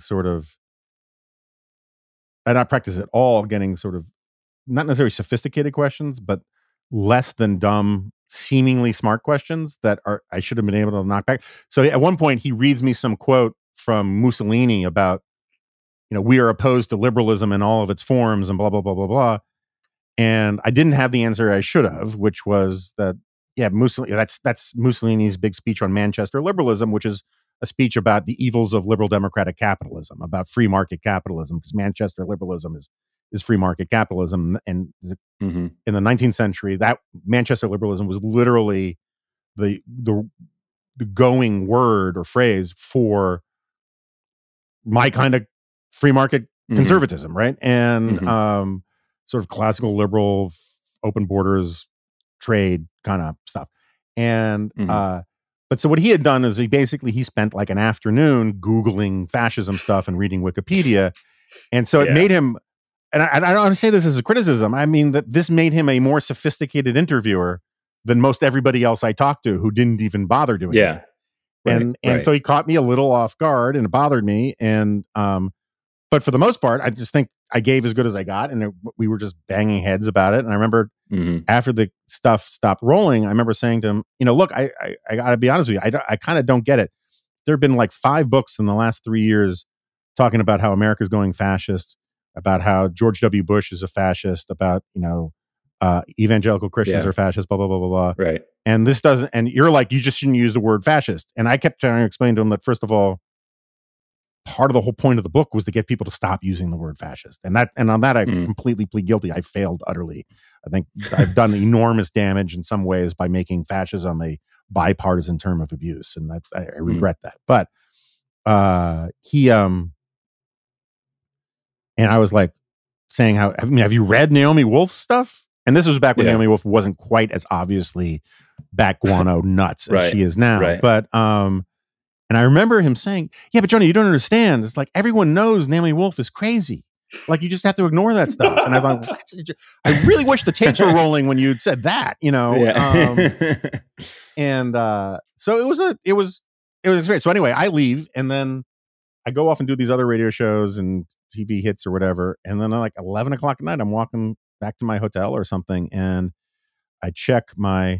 at all getting sort of not necessarily sophisticated questions, but less than dumb, seemingly smart questions that I should have been able to knock back. So at one point he reads me some quote from Mussolini about, we are opposed to liberalism in all of its forms and blah, blah, blah, blah, blah. And I didn't have the answer I should have, which was that, Mussolini, that's Mussolini's big speech on Manchester liberalism, which is a speech about the evils of liberal democratic capitalism, about free market capitalism, because Manchester liberalism is free market capitalism. And in the 19th century, that Manchester liberalism was literally the going word or phrase for my kind of free market conservatism, right? And sort of classical liberal, open borders, trade kind of stuff. And but so what he had done is he spent like an afternoon Googling fascism stuff and reading Wikipedia. And so it made him, and I don't want to say this as a criticism, I mean that this made him a more sophisticated interviewer than most everybody else I talked to who didn't even bother doing it. And so he caught me a little off guard and it bothered me. And but for the most part, I just think I gave as good as I got, and we were just banging heads about it. And I remember after the stuff stopped rolling, I remember saying to him, look, I got to be honest with you, I kind of don't get it. There have been like 5 books in the last 3 years talking about how America's going fascist, about how George W. Bush is a fascist, about evangelical Christians are fascist, blah blah blah blah blah. Right. And this doesn't. And you're like, you just shouldn't use the word fascist. And I kept trying to explain to him that first of all, part of the whole point of the book was to get people to stop using the word fascist. And on that, I completely plead guilty. I failed utterly. I think I've done enormous damage in some ways by making fascism a bipartisan term of abuse. And I regret that. But he, and I was like saying have you read Naomi Wolf's stuff? And this was back when Yeah. Naomi Wolf wasn't quite as obviously back guano nuts as Right. she is now. Right. But and I remember him saying, "Yeah, but Johnny, you don't understand. It's like everyone knows Naomi Wolf is crazy. Like you just have to ignore that stuff." And I thought, what? I really wish the tapes were rolling when you'd said that, you know. Yeah. And so it was great. So anyway, I leave and then I go off and do these other radio shows and TV hits or whatever. And then at like 11 o'clock at night, I'm walking back to my hotel or something, and I check my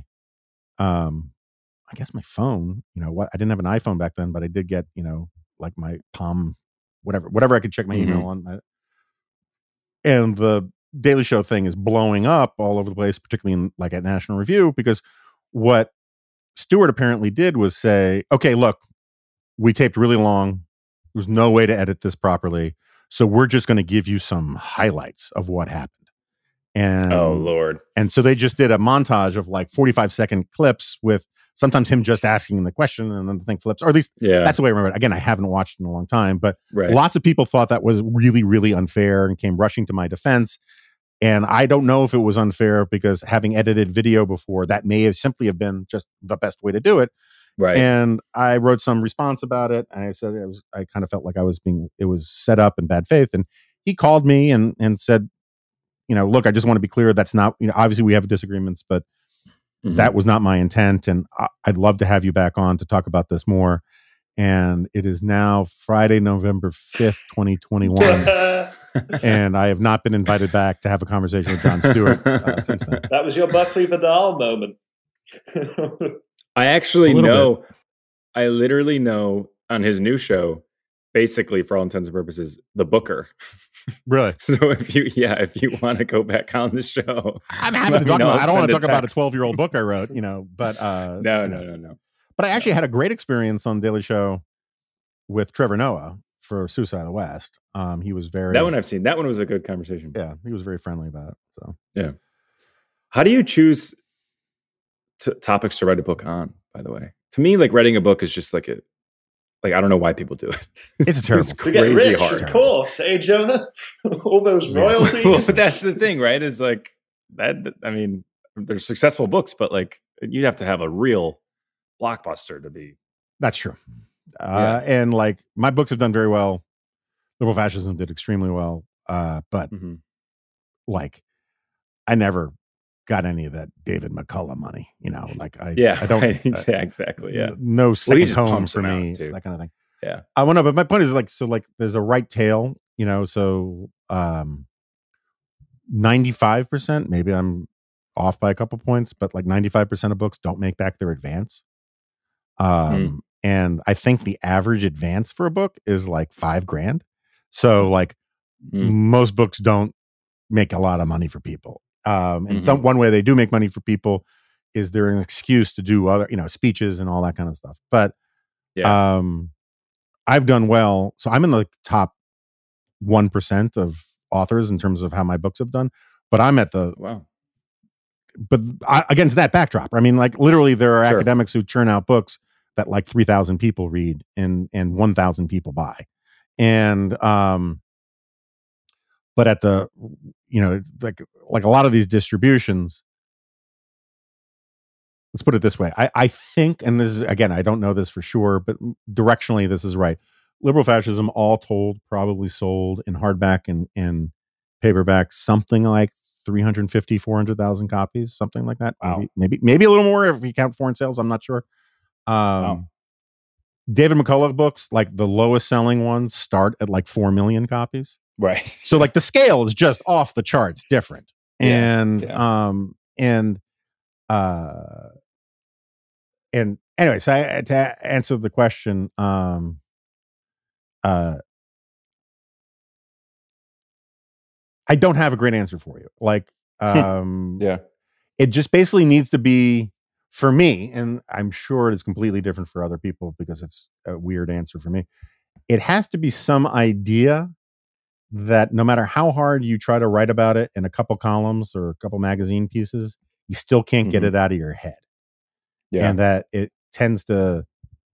I guess my phone, you know what, I didn't have an iPhone back then, but I did get, you know, like my Palm, whatever I could check my email on. And the Daily Show thing is blowing up all over the place, particularly in like at National Review, because what Stewart apparently did was say, okay, look, we taped really long. There's no way to edit this properly. So we're just going to give you some highlights of what happened. And Oh, Lord. and so they just did a montage of like 45-second clips with sometimes him just asking the question and then the thing flips, or at least Yeah. that's the way I remember it. Again, I haven't watched in a long time, but Right. lots of people thought that was really, really unfair and came rushing to my defense. And I don't know if it was unfair because having edited video before, that may have simply have been just the best way to do it. Right. And I wrote some response about it. And I said I kind of felt like it was set up in bad faith. And he called me and said, you know, look, I just want to be clear. That's not, you know, obviously we have disagreements, but that was not my intent. And I'd love to have you back on to talk about this more. And it is now Friday, November 5th, 2021. And I have not been invited back to have a conversation with Jon Stewart since then. That was your Buckley Vidal moment. I actually A little know, I literally know on his new show, basically for all intents and purposes, the booker. Really? So if you want to go back on the show, I'm happy let to me talk know. about I don't want to Send talk a about a text. 12-year-old book I wrote, you know, but No. But I actually had a great experience on Daily Show with Trevor Noah for Suicide of the West. He was very That one I've seen. That one was a good conversation. yeah, he was very friendly about it. So Yeah. How do you choose topics to write a book on, by the way? To me, like writing a book is just like I don't know why people do it. It's terrible. To get crazy rich, hard. of course. Hey, Jonah? All those Yeah. royalties. Well, that's the thing, right? Is like that. I mean, there's successful books, but like you'd have to have a real blockbuster to be. that's true. Yeah. And like my books have done very well. Liberal Fascism did extremely well. But like I never got any of that David McCullough money, you know, like I don't right. Yeah, exactly. Yeah. no second just home pumps for them out, me, too. that kind of thing. Yeah. I want to, but my point is like, so like there's a right tail, you know, so 95%, maybe I'm off by a couple points, but like 95% of books don't make back their advance. And I think the average advance for a book is like $5,000. So like most books don't make a lot of money for people. And one way they do make money for people is they're an excuse to do other, you know, speeches and all that kind of stuff. But I've done well. So I'm in the top 1% of authors in terms of how my books have done. But I'm at the Wow. But against that backdrop, I mean, like literally, there are Sure. academics who churn out books that like 3,000 people read and 1,000 people buy, and but at the, you know, like a lot of these distributions. Let's put it this way: I think, and this is again, I don't know this for sure, but directionally, this is right. Liberal Fascism, all told, probably sold in hardback and paperback something like 350, 400,000 copies, something like that. Wow. Maybe a little more if you count foreign sales. I'm not sure. David McCullough books, like the lowest selling ones, start at like 4 million copies. Right. So like the scale is just off the charts different. And anyway, so to answer the question, I don't have a great answer for you. Like, it just basically needs to be for me, and I'm sure it is completely different for other people because it's a weird answer for me. It has to be some idea that no matter how hard you try to write about it in a couple columns or a couple magazine pieces, you still can't get it out of your head. Yeah. And that it tends to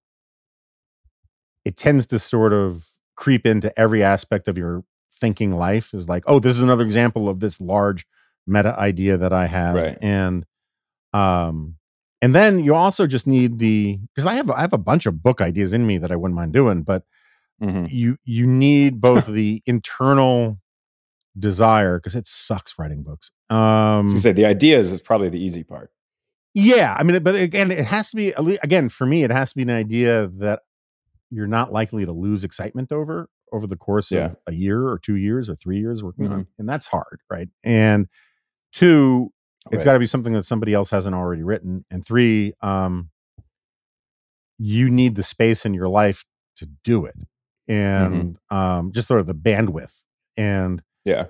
sort of creep into every aspect of your thinking life, is like, oh, this is another example of this large meta idea that I have. Right. And then you also just need because I have a bunch of book ideas in me that I wouldn't mind doing, but Mm-hmm. you need both the internal desire, because it sucks writing books. So you say the ideas is probably the easy part. Yeah, I mean, but again, it has to be, again, for me, it has to be an idea that you're not likely to lose excitement over the course of a year or 2 years or 3 years working on, and that's hard, right? And 2, it's got to be something that somebody else hasn't already written, and 3, you need the space in your life to do it, and just sort of the bandwidth, and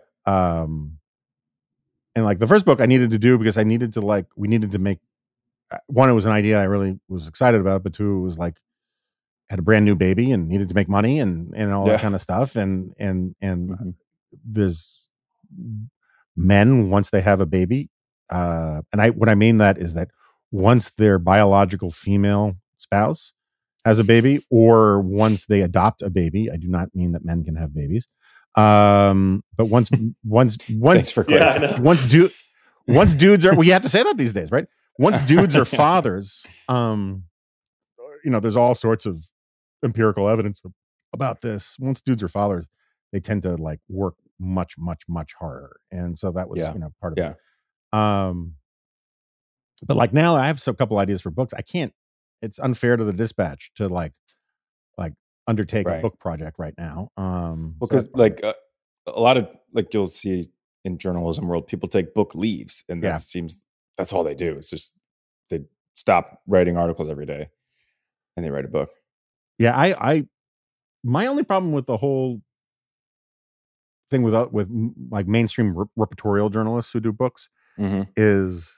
and like the first book I needed to do because I needed to we needed to make, one, it was an idea I really was excited about, but 2, it was like had a brand new baby and needed to make money and all that kind of stuff. And there's men, once they have a baby, and what I mean that is that once their biological female spouse has a baby, or once they adopt a baby, I do not mean that men can have babies. But once Thanks for clarifying. once dudes are, well, you have to say that these days, right? Once dudes are fathers, there's all sorts of empirical evidence about this. Once dudes are fathers, they tend to work much, much, much harder. And so that was, part of it. But now I have a couple ideas for books. I can't, it's unfair to the Dispatch to undertake a book project right now. Because a lot of you'll see in journalism world, people take book leaves, and that seems that's all they do. It's just they stop writing articles every day and they write a book. Yeah, I my only problem with the whole thing with mainstream reportorial journalists who do books is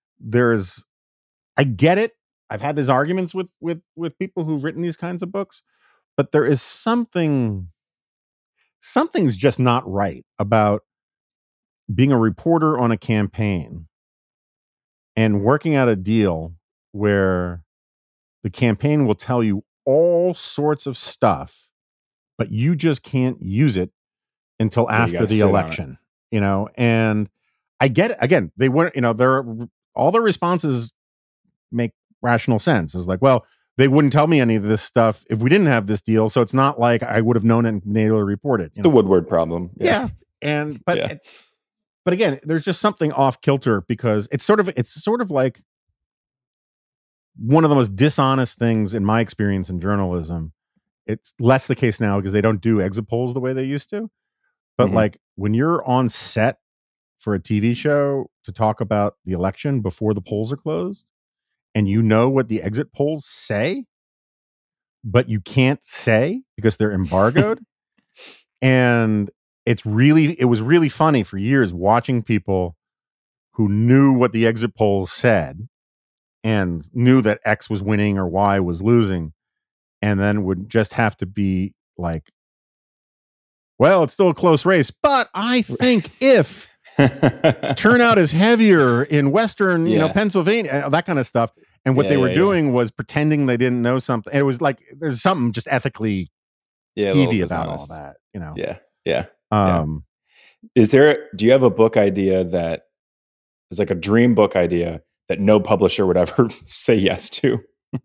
I get it. I've had these arguments with people who've written these kinds of books, but there is something's just not right about being a reporter on a campaign and working out a deal where the campaign will tell you all sorts of stuff, but you just can't use it until after the election, and I get it. Again, they weren't, all their responses make rational sense. It's well, they wouldn't tell me any of this stuff if we didn't have this deal. So it's not like I would have known it and been able to report it. It's the Woodward problem. Yeah. But again, there's just something off kilter because it's sort of like one of the most dishonest things in my experience in journalism. It's less the case now because they don't do exit polls the way they used to. But when you're on set for a TV show to talk about the election before the polls are closed, and you know what the exit polls say, but you can't say because they're embargoed. And it was really funny for years watching people who knew what the exit polls said and knew that X was winning or Y was losing, and then would just have to be like, well, it's still a close race, but I think if turnout is heavier in Western, Pennsylvania, that kind of stuff. And what they were doing was pretending they didn't know something. It was like there's something just ethically skeevy about all that, Do you have a book idea that is like a dream book idea that no publisher would ever say yes to?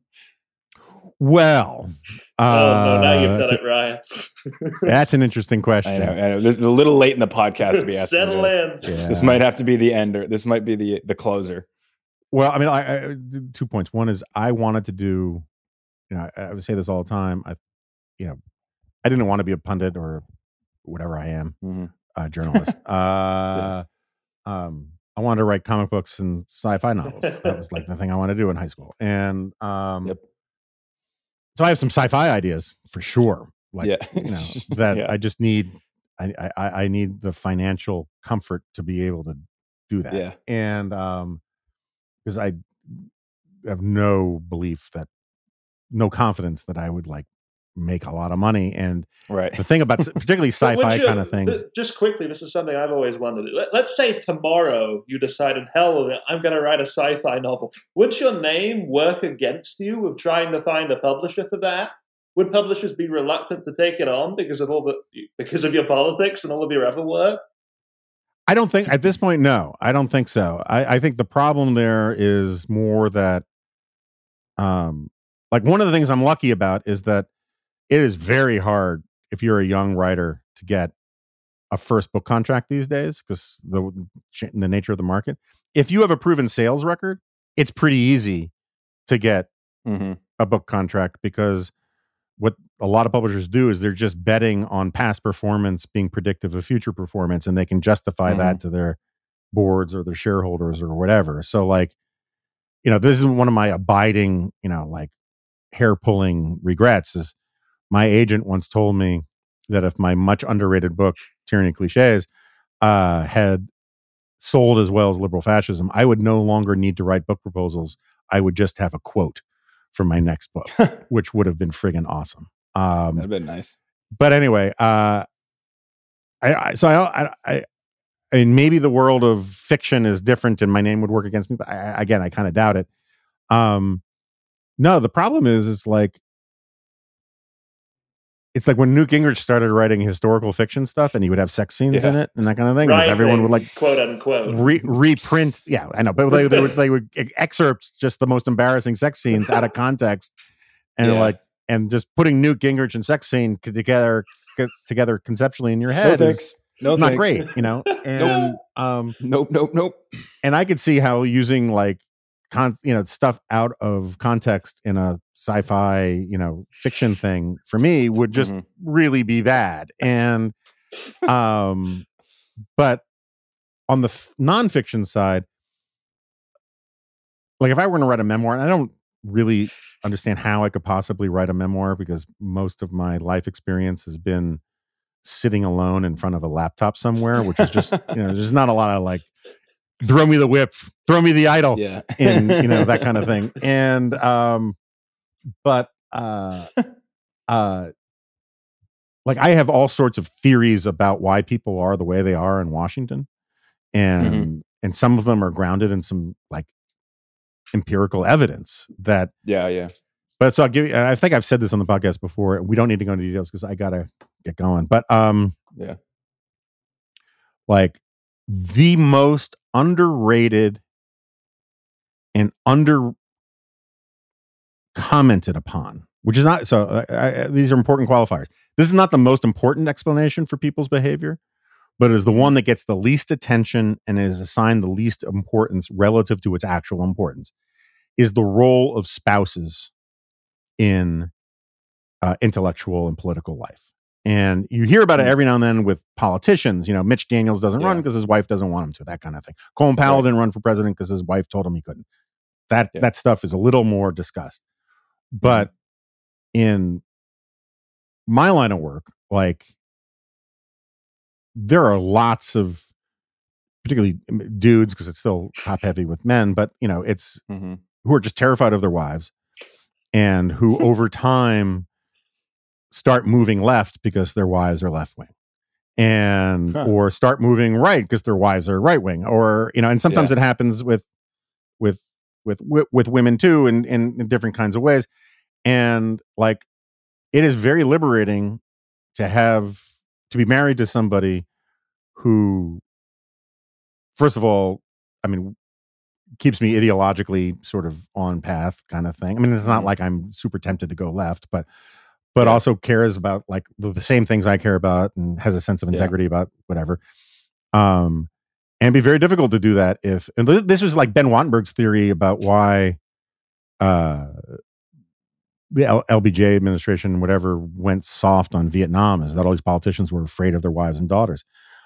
Well, no, now you've done it, Ryan. That's an interesting question. I know. It's a little late in the podcast to be asking Settle this. in. Yeah. This might have to be the ender. This might be the closer. Well, I mean, I 2 points. One is I wanted to do, I would say this all the time. I didn't want to be a pundit or whatever I am, a journalist. I wanted to write comic books and sci-fi novels. That was the thing I wanted to do in high school. And so I have some sci-fi ideas for sure. I just need, I need the financial comfort to be able to do that. Yeah. And because I have no confidence that I would make a lot of money. And the thing about particularly sci-fi kind of things. Just quickly, this is something I've always wanted to do. Let's say tomorrow you decided, hell, I'm going to write a sci-fi novel. Would your name work against you of trying to find a publisher for that? Would publishers be reluctant to take it on because of your politics and all of your other work? I don't think at this point, no, I don't think so. I think the problem there is more that, like one of the things I'm lucky about is that it is very hard if you're a young writer to get a first book contract these days because the nature of the market. If you have a proven sales record, it's pretty easy to get a book contract because what a lot of publishers do is they're just betting on past performance being predictive of future performance, and they can justify that to their boards or their shareholders or whatever. So like, this is one of my abiding, like hair pulling regrets is my agent once told me that if my much underrated book, Tyranny of Cliches, had sold as well as Liberal Fascism, I would no longer need to write book proposals. I would just have a quote from my next book, which would have been friggin' awesome. That'd have been nice. But anyway, I mean, maybe the world of fiction is different and my name would work against me, but I kind of doubt it. No, the problem is, it's like when Newt Gingrich started writing historical fiction stuff and he would have sex scenes in it and that kind of thing. Right, everyone would like quote unquote reprint. Yeah, I know, but they would excerpt just the most embarrassing sex scenes out of context and and just putting Newt Gingrich and sex scene together conceptually in your head. No, not thanks. great, And Nope. And I could see how using like stuff out of context in a sci-fi, fiction thing for me would just really be bad. And but on the nonfiction side, like if I were to write a memoir, and I don't really understand how I could possibly write a memoir because most of my life experience has been sitting alone in front of a laptop somewhere, which is just, there's not a lot of like, throw me the whip, throw me the idol, and that kind of thing. And but like I have all sorts of theories about why people are the way they are in Washington, and some of them are grounded in some like empirical evidence that But so I'll give you, and I think I've said this on the podcast before. We don't need to go into details because I gotta get going. But like the most underrated and under commented upon, which is not so. These are important qualifiers. This is not the most important explanation for people's behavior, but it is the one that gets the least attention and is assigned the least importance relative to its actual importance. Is the role of spouses in intellectual and political life. And you hear about it every now and then with politicians. Mitch Daniels doesn't run because his wife doesn't want him to, that kind of thing. Colin Powell didn't run for president because his wife told him he couldn't. That stuff is a little more discussed. But in my line of work, like there are lots of, particularly dudes, because it's still top heavy with men, but it's who are just terrified of their wives and who over time start moving left because their wives are left wing, and or start moving right because their wives are right wing, or and sometimes it happens with women too, in different kinds of ways. And like it is very liberating to be married to somebody who, first of all, I mean, keeps me ideologically sort of on path kind of thing. I mean, it's not like I'm super tempted to go left, but also cares about like the same things I care about and has a sense of integrity about whatever. And it'd be very difficult to do that and this was like Ben Wattenberg's theory about why the LBJ administration, whatever, went soft on Vietnam, is that all these politicians were afraid of their wives and daughters.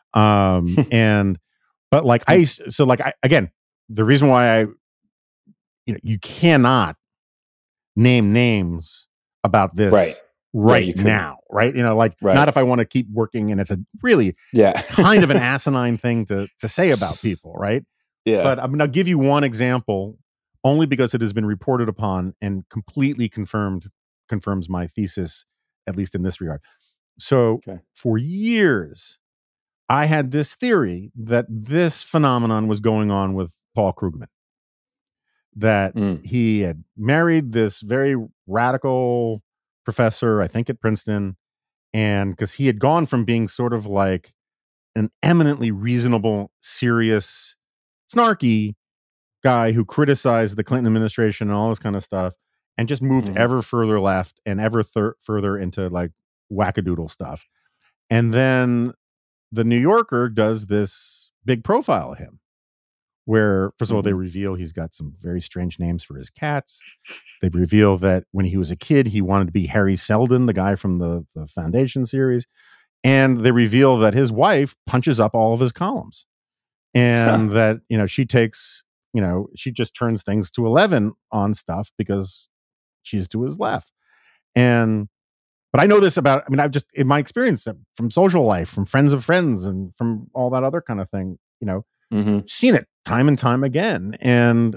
But like again, the reason why you cannot name names about this right now, right? Not if I want to keep working, and it's a really it's kind of an asinine thing to say about people, right? Yeah. But I'm going to give you one example, only because it has been reported upon and completely confirms my thesis, at least in this regard. So for years, I had this theory that this phenomenon was going on with Paul Krugman, that he had married this very radical professor, I think at Princeton, and because he had gone from being sort of like an eminently reasonable, serious, snarky guy who criticized the Clinton administration and all this kind of stuff, and just moved ever further left and ever further into like wackadoodle stuff. And then the New Yorker does this big profile of him, where first of all, they reveal he's got some very strange names for his cats. They reveal that when he was a kid, he wanted to be Harry Seldon, the guy from the Foundation series. And they reveal that his wife punches up all of his columns, and that, she takes, she just turns things to 11 on stuff because she's to his left. But I know this about, I've just, in my experience from social life, from friends of friends, and from all that other kind of thing, seen it time and time again. And,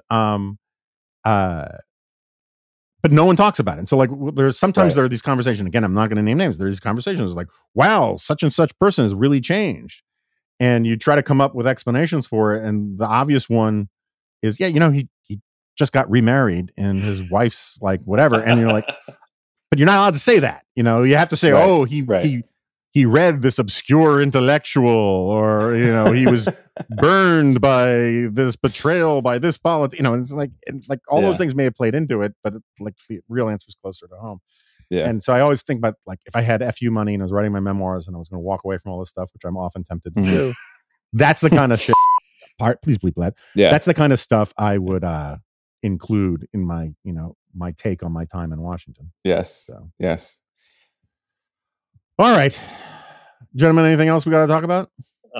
but no one talks about it. And so like there's sometimes there are these conversations, again, I'm not going to name names. There's these conversations like, wow, such and such person has really changed. And you try to come up with explanations for it. And the obvious one is, he just got remarried and his wife's like, whatever. And you're like, but you're not allowed to say that. You have to say, he read this obscure intellectual, or, he was burned by this betrayal by this politics. It's like all those things may have played into it, but like the real answer is closer to home. Yeah. And so I always think about, like, if I had FU money and I was writing my memoirs and I was going to walk away from all this stuff, which I'm often tempted to do, that's the kind of shit. Please bleep that. Yeah. That's the kind of stuff I would include in my, my take on my time in Washington. Yes. So. Yes. All right, gentlemen, anything else we got to talk about?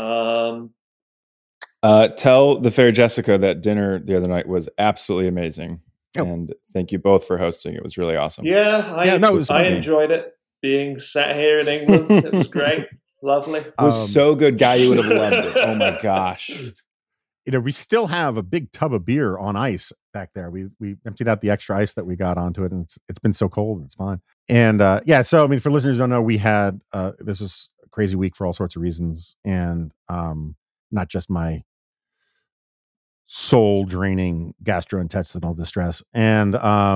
Tell the fair Jessica that dinner the other night was absolutely amazing. Oh. And thank you both for hosting. It was really awesome. Yeah, I enjoyed it. Being sat here in England, it was great. Lovely. It was so good. Guy, you would have loved it. Oh my gosh. We still have a big tub of beer on ice back there. We emptied out the extra ice that we got onto it, and it's been so cold. It's fine. And so for listeners who don't know, we had this was a crazy week for all sorts of reasons, and not just my soul draining gastrointestinal distress, and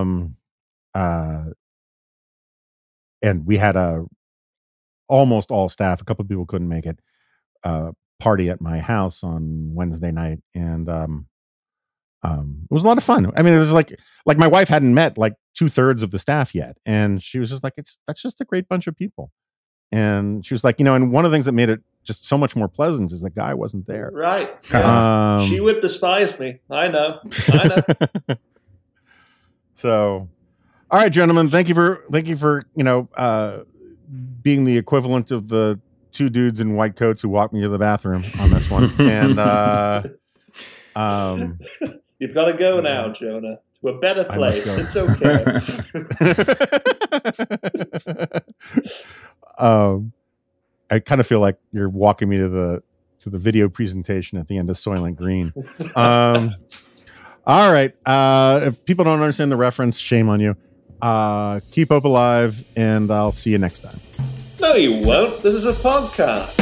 we had almost all staff. A couple of people couldn't make it. Party at my house on Wednesday night, and it was a lot of fun. It was like my wife hadn't met like 2/3 of the staff yet, and she was just like, that's just a great bunch of people. And she was like, and one of the things that made it just so much more pleasant is the guy wasn't there. Right. Yeah. She would despise me. I know. So, all right, gentlemen, thank you for being the equivalent of the two dudes in white coats who walked me to the bathroom on this one. And you've got to go now, Jonah, to a better place. It's okay. I kind of feel like you're walking me to the video presentation at the end of Soylent Green. All right. If people don't understand the reference, shame on you. Keep hope alive, and I'll see you next time. No, you won't. This is a podcast.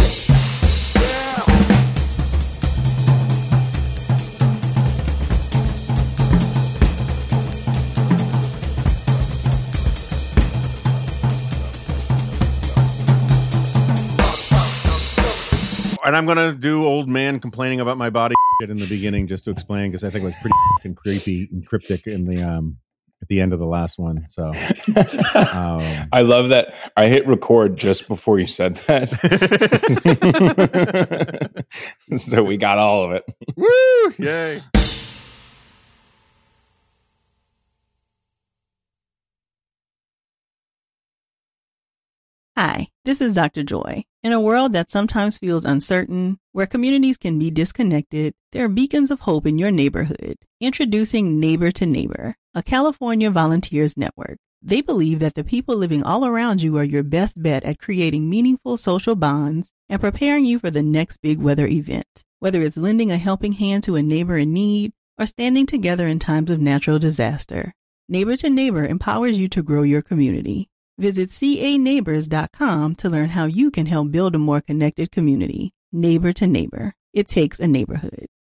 And I'm going to do old man complaining about my body in the beginning just to explain, because I think it was pretty fucking creepy and cryptic in the at the end of the last one. So I love that I hit record just before you said that. So we got all of it. Woo! Yay. Hi, this is Dr. Joy. In a world that sometimes feels uncertain, where communities can be disconnected, there are beacons of hope in your neighborhood. Introducing Neighbor to Neighbor, a California volunteers network. They believe that the people living all around you are your best bet at creating meaningful social bonds and preparing you for the next big weather event. Whether it's lending a helping hand to a neighbor in need or standing together in times of natural disaster, Neighbor to Neighbor empowers you to grow your community. Visit caneighbors.com to learn how you can help build a more connected community. Neighbor to Neighbor. It takes a neighborhood.